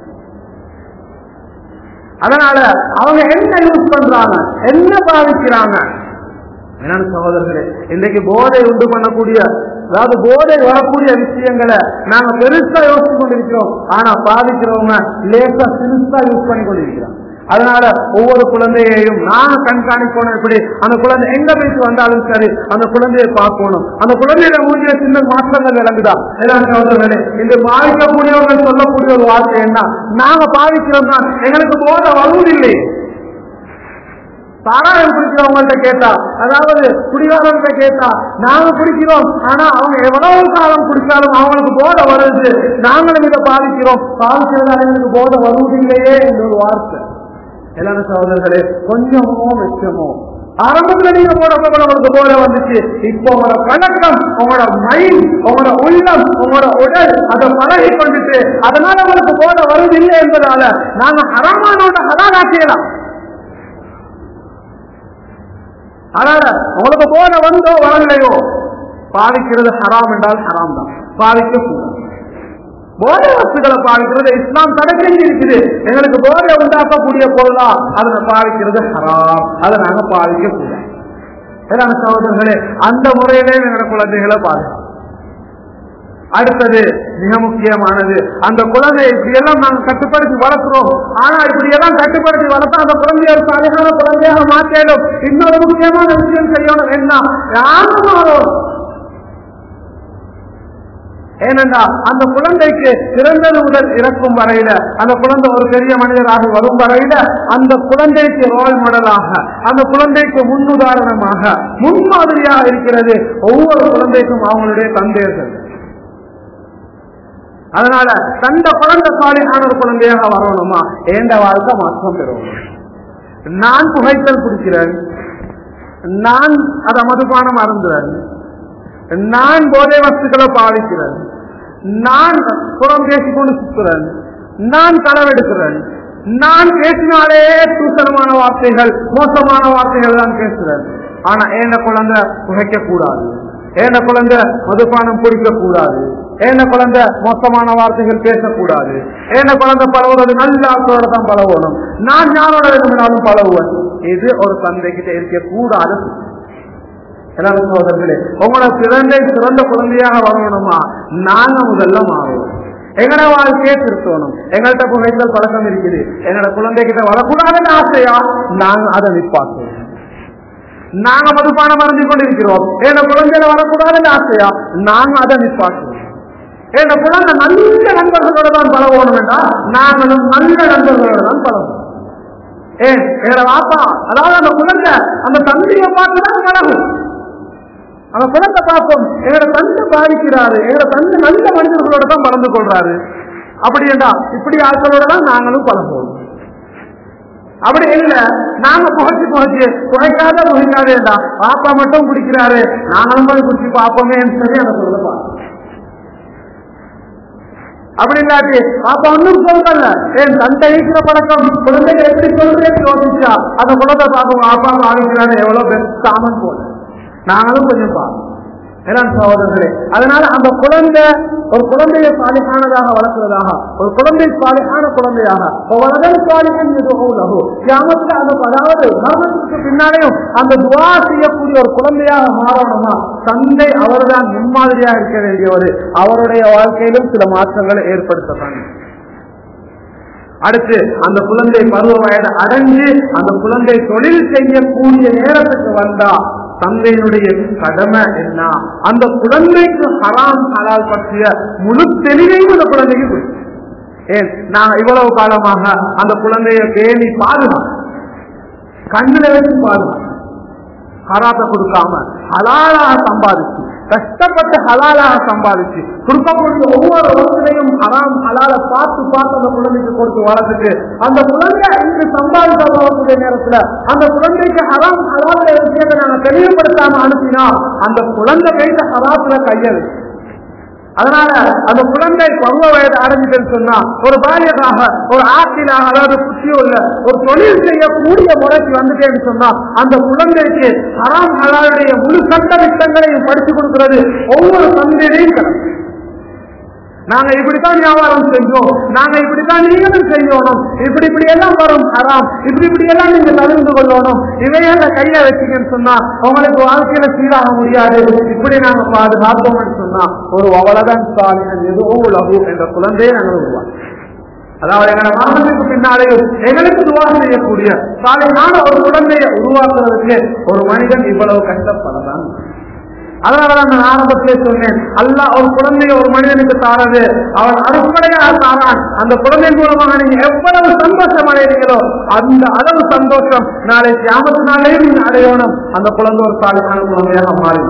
அதனால அவங்க என்ன யூஸ் பண்றாங்க, என்ன பாதிக்கிறாங்க. என்னன்னு சகோதரர்களே, இன்றைக்கு போதை உண்டு பண்ணக்கூடிய அதாவது போதை வரக்கூடிய விஷயங்களை நாங்க பெருசா யோசிச்சு கொண்டிருக்கிறோம். ஆனா பாதிக்கிறவங்க லேசா சிறுசா யூஸ் பண்ணி கொண்டிருக்கிறோம். அதனால ஒவ்வொரு குழந்தையையும் நாங்க கண்காணிக்கணும். எப்படி அந்த குழந்தை எங்க போயிட்டு வந்தாலும் சரி அந்த குழந்தையை பார்க்கணும். அந்த குழந்தையில மூஞ்சிய சின்ன மாற்றங்கள் விளங்குதா எல்லாம் சகோதரர்களே. இந்த பாதிக்கக்கூடியவர்கள் சொல்லக்கூடிய ஒரு வார்த்தை என்ன, நாங்க பாதிக்கிறோம் தான், எங்களுக்கு போதை வருவதில்லை. சாராயம் குடிக்கிறவங்கள்ட்ட கேட்டா, அதாவது குடிகாரர்கிட்ட கேட்டா, நாங்க குடிக்கிறோம் ஆனா அவங்க எவ்வளவு காலம் குடிச்சாலும் அவங்களுக்கு போதை வருது, நாங்களும் இதை பாதிக்கிறோம், பாதிக்கிறதால எங்களுக்கு போதை வருவதில்லையே என்ற ஒரு வார்த்தை. எல்லாரும் சகோதரர்களே, கொஞ்சமோ மிச்சமோ ஆரம்பத்துல நீங்க உங்களுக்கு போதை வந்துச்சு, இப்போ உங்களோட பழக்கம், உங்களோட மைண்ட், உங்களோட உள்ளம், உங்களோட உடல் அதை பழகி கொண்டுட்டு அதனால உங்களுக்கு போதை வருவதில்லை என்பதால நாங்க ஹராமானோட ஹலாலாக்கியலாம். அதனால உங்களுக்கு போன வந்தோ வரலையோ பாதிக்கிறது ஹராம் என்றால் ஹராம் தான், பாதிக்க கூடாது. போதை வஸ்துக்களை பாதிக்கிறது இஸ்லாம் தடை செஞ்சிருக்குது. எங்களுக்கு போதை உண்டாக்கக்கூடிய பொருளா அதனை பாதிக்கிறது ஹராம், அதை நாங்க பாதிக்க கூடாது. ஏன்னா சகோதரர்களே, அந்த முறையிலே எங்களோட குழந்தைகளை பாதிக்கும். அடுத்தது மிக முக்கியமானது, அந்த குழந்தையை இப்படியெல்லாம் நாங்கள் கட்டுப்படுத்தி வளர்க்கிறோம். ஆனா இப்படியெல்லாம் கட்டுப்படுத்தி வளர்த்தா அந்த குழந்தைய ஒரு சாலையான குழந்தையாக மாற்றிடும். இன்னொரு முக்கியமான விஷயம் செய்யணும், என்ன யாரும். ஏனென்றா அந்த குழந்தைக்கு பிறந்தது முதல் இறக்கும் வரையில, அந்த குழந்தை ஒரு பெரிய மனிதராக வரும் வரையில அந்த குழந்தைக்கு ரோல் மாடலாக, அந்த குழந்தைக்கு முன்னுதாரணமாக, முன்மாதிரியாக இருக்கிறது ஒவ்வொரு குழந்தைக்கும் அவங்களுடைய தந்தையர்கள். அதனால தந்த குழந்தை சாலிஹான ஒரு குழந்தையாக வரணுமா, ஏண்ட வாழ்க்கை மாற்றம் பெறும். நான் புகைத்தல் குடிக்கிறேன், நான் அதை மதுபானம் அருந்துறேன், நான் போதை வஸ்துக்களை பாவிக்கிறேன், நான் புறம் பேசிக்கொண்டு சுற்றுறேன், நான் களவெடுக்கிறேன், நான் பேசினாலே தூசணமான வார்த்தைகள், மோசமான வார்த்தைகள் தான் பேசுறேன். ஆனா ஏன குழந்தை புகைக்க கூடாது, ஏன குழந்தை மதுபானம் குடிக்க கூடாது, ஏன குழந்தை மோசமான வார்த்தைகள் பேசக்கூடாது, ஏன குழந்தை பழகுறது நல்ல ஆட்களோட தான் பழகணும், நான் யாரோட வேணும்னாலும் பழகுவேன். இது ஒரு தந்தைகிட்ட இருக்க கூடாது. சகோதரர்களே, உங்களோட சிறந்த குழந்தையாக வரணுமா, நாங்க முதல்ல மாறுவோம். எங்கட வாழ்க்கையை திருத்தணும். எங்கள்கிட்ட புகைத்தல் பழக்கம் இருக்குது, எங்களோட குழந்தைகிட்ட வரக்கூடாதுன்னு ஆசையா நாங்க அதை நிப்பாட்டுவோம். நாங்க மதுபானம் மறந்து கொண்டிருக்கிறோம், எங்க குழந்தையில வரக்கூடாதுன்னு ஆசையா நாங்க அதை நிப்பாட்டுவோம். எங்க குழந்தை நல்ல நண்பர்களோட தான் பழகணும் வேண்டாம், நாங்களும் நல்ல நண்பர்களோட தான் பழகுவோம். ஏன் எங்களோட வாப்பா, அதாவது அந்த குழந்தை அந்த தந்தையை பார்த்துதான் பழகும். அந்த குழந்தை பார்ப்போம், எங்களோட தந்தை பாதிக்கிறாரு, எங்களோட தந்தை நல்ல மனிதர்களோட தான் பழந்து கொள்றாரு. அப்படி என்றா இப்படி ஆட்களோட தான் நாங்களும் பழகுவோம். அப்படி இல்ல, நாங்க புகைக்காதேண்டா பாப்பா மட்டும் குடிக்கிறாரு, நாங்களும் போய் குடிச்சு பார்ப்போமே சொல்லி அந்த குழந்தை. அப்படி இல்லாட்டி பாப்பா ஒன்னும் சொல்றல, என் தந்தை ஈக்கிற பழக்கம் குழந்தைங்க எப்படி சொல்றேன்னு யோசிச்சா அந்த குழந்தை பார்ப்போம், பாப்பா பாதிக்கிறாரு எவ்வளவு பெருசாமன் போல நாங்களும் கொஞ்சம் பார்ப்போம். சகோதரர்களே, அதனால அந்த குழந்தை ஒரு குழந்தையை சாலிஹானதாக வளர்க்கிறதாக, ஒரு குழந்தை சாலிஹான குழந்தையாக, அதாவது மரணத்துக்கு பின்னாலேயும் அந்த துவா செய்யக்கூடிய ஒரு குழந்தையாக மாறணுமா, தந்தை அவர்தான் முன்மாதிரியாக இருக்க வேண்டியவர். அவருடைய வாழ்க்கையிலும் சில மாற்றங்களை ஏற்படுத்தலாம். அடுத்து அந்த குழந்தை பருவ வயது அடைஞ்சு அந்த குழந்தை தொழில் செய்யக்கூடிய நேரத்துக்கு வந்தா தந்தையினுடைய கடமை என்ன, அந்த குழந்தைக்கு ஹராம் ஹலால் பற்றிய முழு தெளிவையும் அந்த குழந்தைக்கு கொடுக்கும். ஏன் நான் இவ்வளவு காலமாக அந்த குழந்தைய பேணி பாதுகாப்பு, கண்ணில வச்சு பாதுகாப்பு, ஹராத்தை கொடுக்காம ஹலாலாக சம்பாதிச்சு, கஷ்டப்பட்டு ஹலாலாக சம்பாதிச்சு கொடுக்கக்கூடிய ஒவ்வொரு வசதியும் ஹராம் ஹலால பார்த்து பார்த்து அந்த குழந்தைக்கு கொடுத்து வளர்த்துட்டு அந்த குழந்தை இன்று சம்பாதிக்க வரக்கூடிய நேரத்துல அந்த குழந்தைக்கு ஹராம் ஹலால விஷயத்தை நாங்க தெளிவுபடுத்தாம அனுப்பினா அந்த குழந்தை கைத்த ஹராத்துல கையெழு. அதனால அந்த குழந்தை பருவ வயது அடைஞ்சிட்டு சொன்னா ஒரு பாலியதாக, ஒரு ஆற்றிலாக, அதாவது புத்தியுள்ள ஒரு தொழில் செய்யக்கூடிய முறைக்கு வந்துட்டேன்னு சொன்னா அந்த குழந்தைக்கு ஹராம் ஹலாலுடைய முழு சட்ட திட்டங்களையும் படித்து கொடுக்கிறது ஒவ்வொரு தந்தையையும் கடமை. நாங்க இப்படித்தான் வியாபாரம் செஞ்சோம், நாங்க இப்படித்தான் நீங்களும் செய்யணும், இப்படி எல்லாம் வரும் ஹராம், இப்படி எல்லாம் நீங்க தவிர்த்து கொள்ளணும், இவையால கையில வச்சுக்கன்னு சொன்னா உங்களுக்கு வாழ்க்கையில சீராக முடியாது. இப்படி நாங்க பாதுகாப்போம்னு சொன்னா ஒரு அவ்வளவுதான் சாலிஹன் எதுவும் உலகு என்ற குழந்தையை நாங்கள் உருவாக்கி, அதாவது எங்களை மரணத்துக்கு பின்னாலேயும் எங்களுக்கு துவா செய்யக்கூடிய சாலிஹான ஒரு குழந்தையை உருவாக்குறதுக்கு ஒரு மனிதன் இவ்வளவு கஷ்டப்படலாம். அதனாலதான் நான் ஆரம்பத்திலே சொன்னேன், அல்லாஹ் ஒரு குழந்தைய ஒரு மனிதனுக்கு தாரது அவன் அறுப்படையாக தாரான். அந்த குழந்தை மூலமாக நீங்க எவ்வளவு சந்தோஷம் அடைகிறீங்களோ அந்த அளவு சந்தோஷம் நாளை கியாமத் நாளையும் நீங்க அடையணும். அந்த குழந்தை ஒரு சாலிஹான குழந்தையாக மாறி.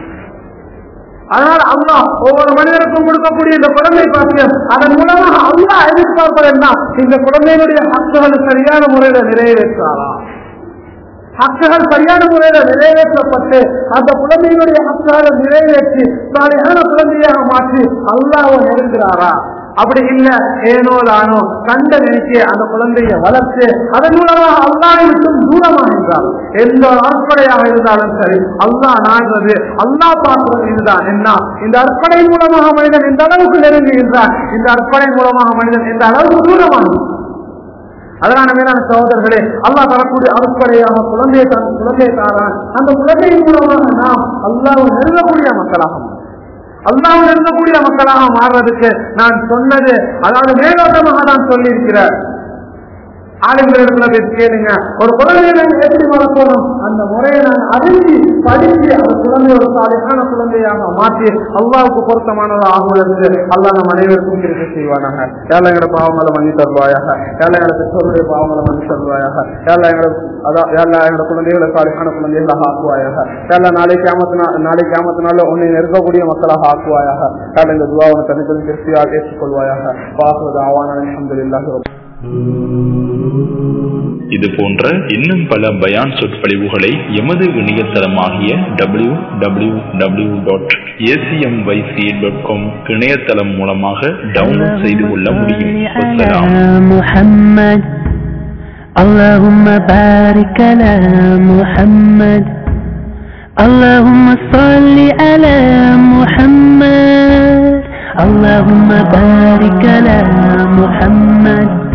அதனால அல்லாஹ் ஒவ்வொரு மனிதனுக்கும் கொடுக்கக்கூடிய இந்த குழந்தை பாக்கியம் அதன் மூலமாக அல்லாஹ் எதிர்பார்ப்பது என்ன, இந்த குழந்தையினுடைய ஹக்குகள் சரியான முறையில நிறைவேற்றாரா, ஹக்குகள் சரியான முறையில நிறைவேற்றப்பட்டு அந்த குழந்தையினுடைய ஹக்குகளை நிறைவேற்றி சாலிஹான குழந்தையாக மாற்றி அல்லாஹ்வை நெருங்குகிறாரா, அப்படி இல்ல ஏனோ தானோ கண்ட நினைச்சு அந்த குழந்தையை வளர்த்து அதன் மூலமாக அல்லாஹ்விற்கும் தூரமாகின்றார். எந்த அற்படையாக இருந்தாலும் சரி அல்லாஹ் நாடுறது, அல்லாஹ் பார்க்கிறது இதுதான். என்ன இந்த அற்படை மூலமாக மனிதன் எந்த அளவுக்கு நெருங்குகின்றார், இந்த அற்படை மூலமாக மனிதன் எந்த அளவுக்கு தூரமாகும். அதனால மேலான சகோதரர்களே, அல்லாஹ் தரக்கூடிய அறுப்படையாக குழந்தையை தாரான். அந்த குழந்தையின் மூலமாக நாம் அல்லாஹ்வை நெருங்கக்கூடிய மக்களாகும். அல்லாஹ்வுடன் இருக்கக்கூடிய மக்களாக மாறுறதுக்கு நான் சொன்னது அதாவது மேலோட்டமாக தான் சொல்லி இருக்கிறேன். ஆளுங்களிடத்துல போய் கேளுங்க, ஒரு குழந்தையை நாங்கள் எப்படி வளர்க்கணும் அந்த முறையை நாங்கள் அறிஞ்சு படிச்சு அந்த குழந்தைய ஒரு சாலையான குழந்தையாக மாற்றி அல்லாஹ்வுக்கு பொருத்தமானதாக ஆகுவதற்கு அல்லாஹ் நம் அனைவருக்கும் இருக்க செய்வானாக. ஏழை எங்களை பாவங்களை மன்னி தருவாயாக, ஏழை எங்களை பெற்றோருடைய பாவங்களை மன்னி தருவாயாக, ஏழை எங்களை குழந்தைகளை சாலையான குழந்தைகளாக ஆக்குவாயாக, ஏழை நாளைக்கு ஆமத்தினால உன்னை நெருக்கக்கூடிய மக்களாக ஆக்குவாயாக. ஏழை இந்த துவாவை தனித்தனி திருப்தியாக ஏற்றுக்கொள்வாயாக. பாசுவது ஆவான அல்ஹம்துலில்லாஹி. இது போன்ற இன்னும் பல பயான் சொற்பொழிவுகளை எமது இணையதளமாகிய www.acmyc.com இணையதளம் மூலமாக டவுன்லோட் செய்து கொள்ள முடியும். اللهم بارك على محمد اللهم صل على محمد اللهم بارك على محمد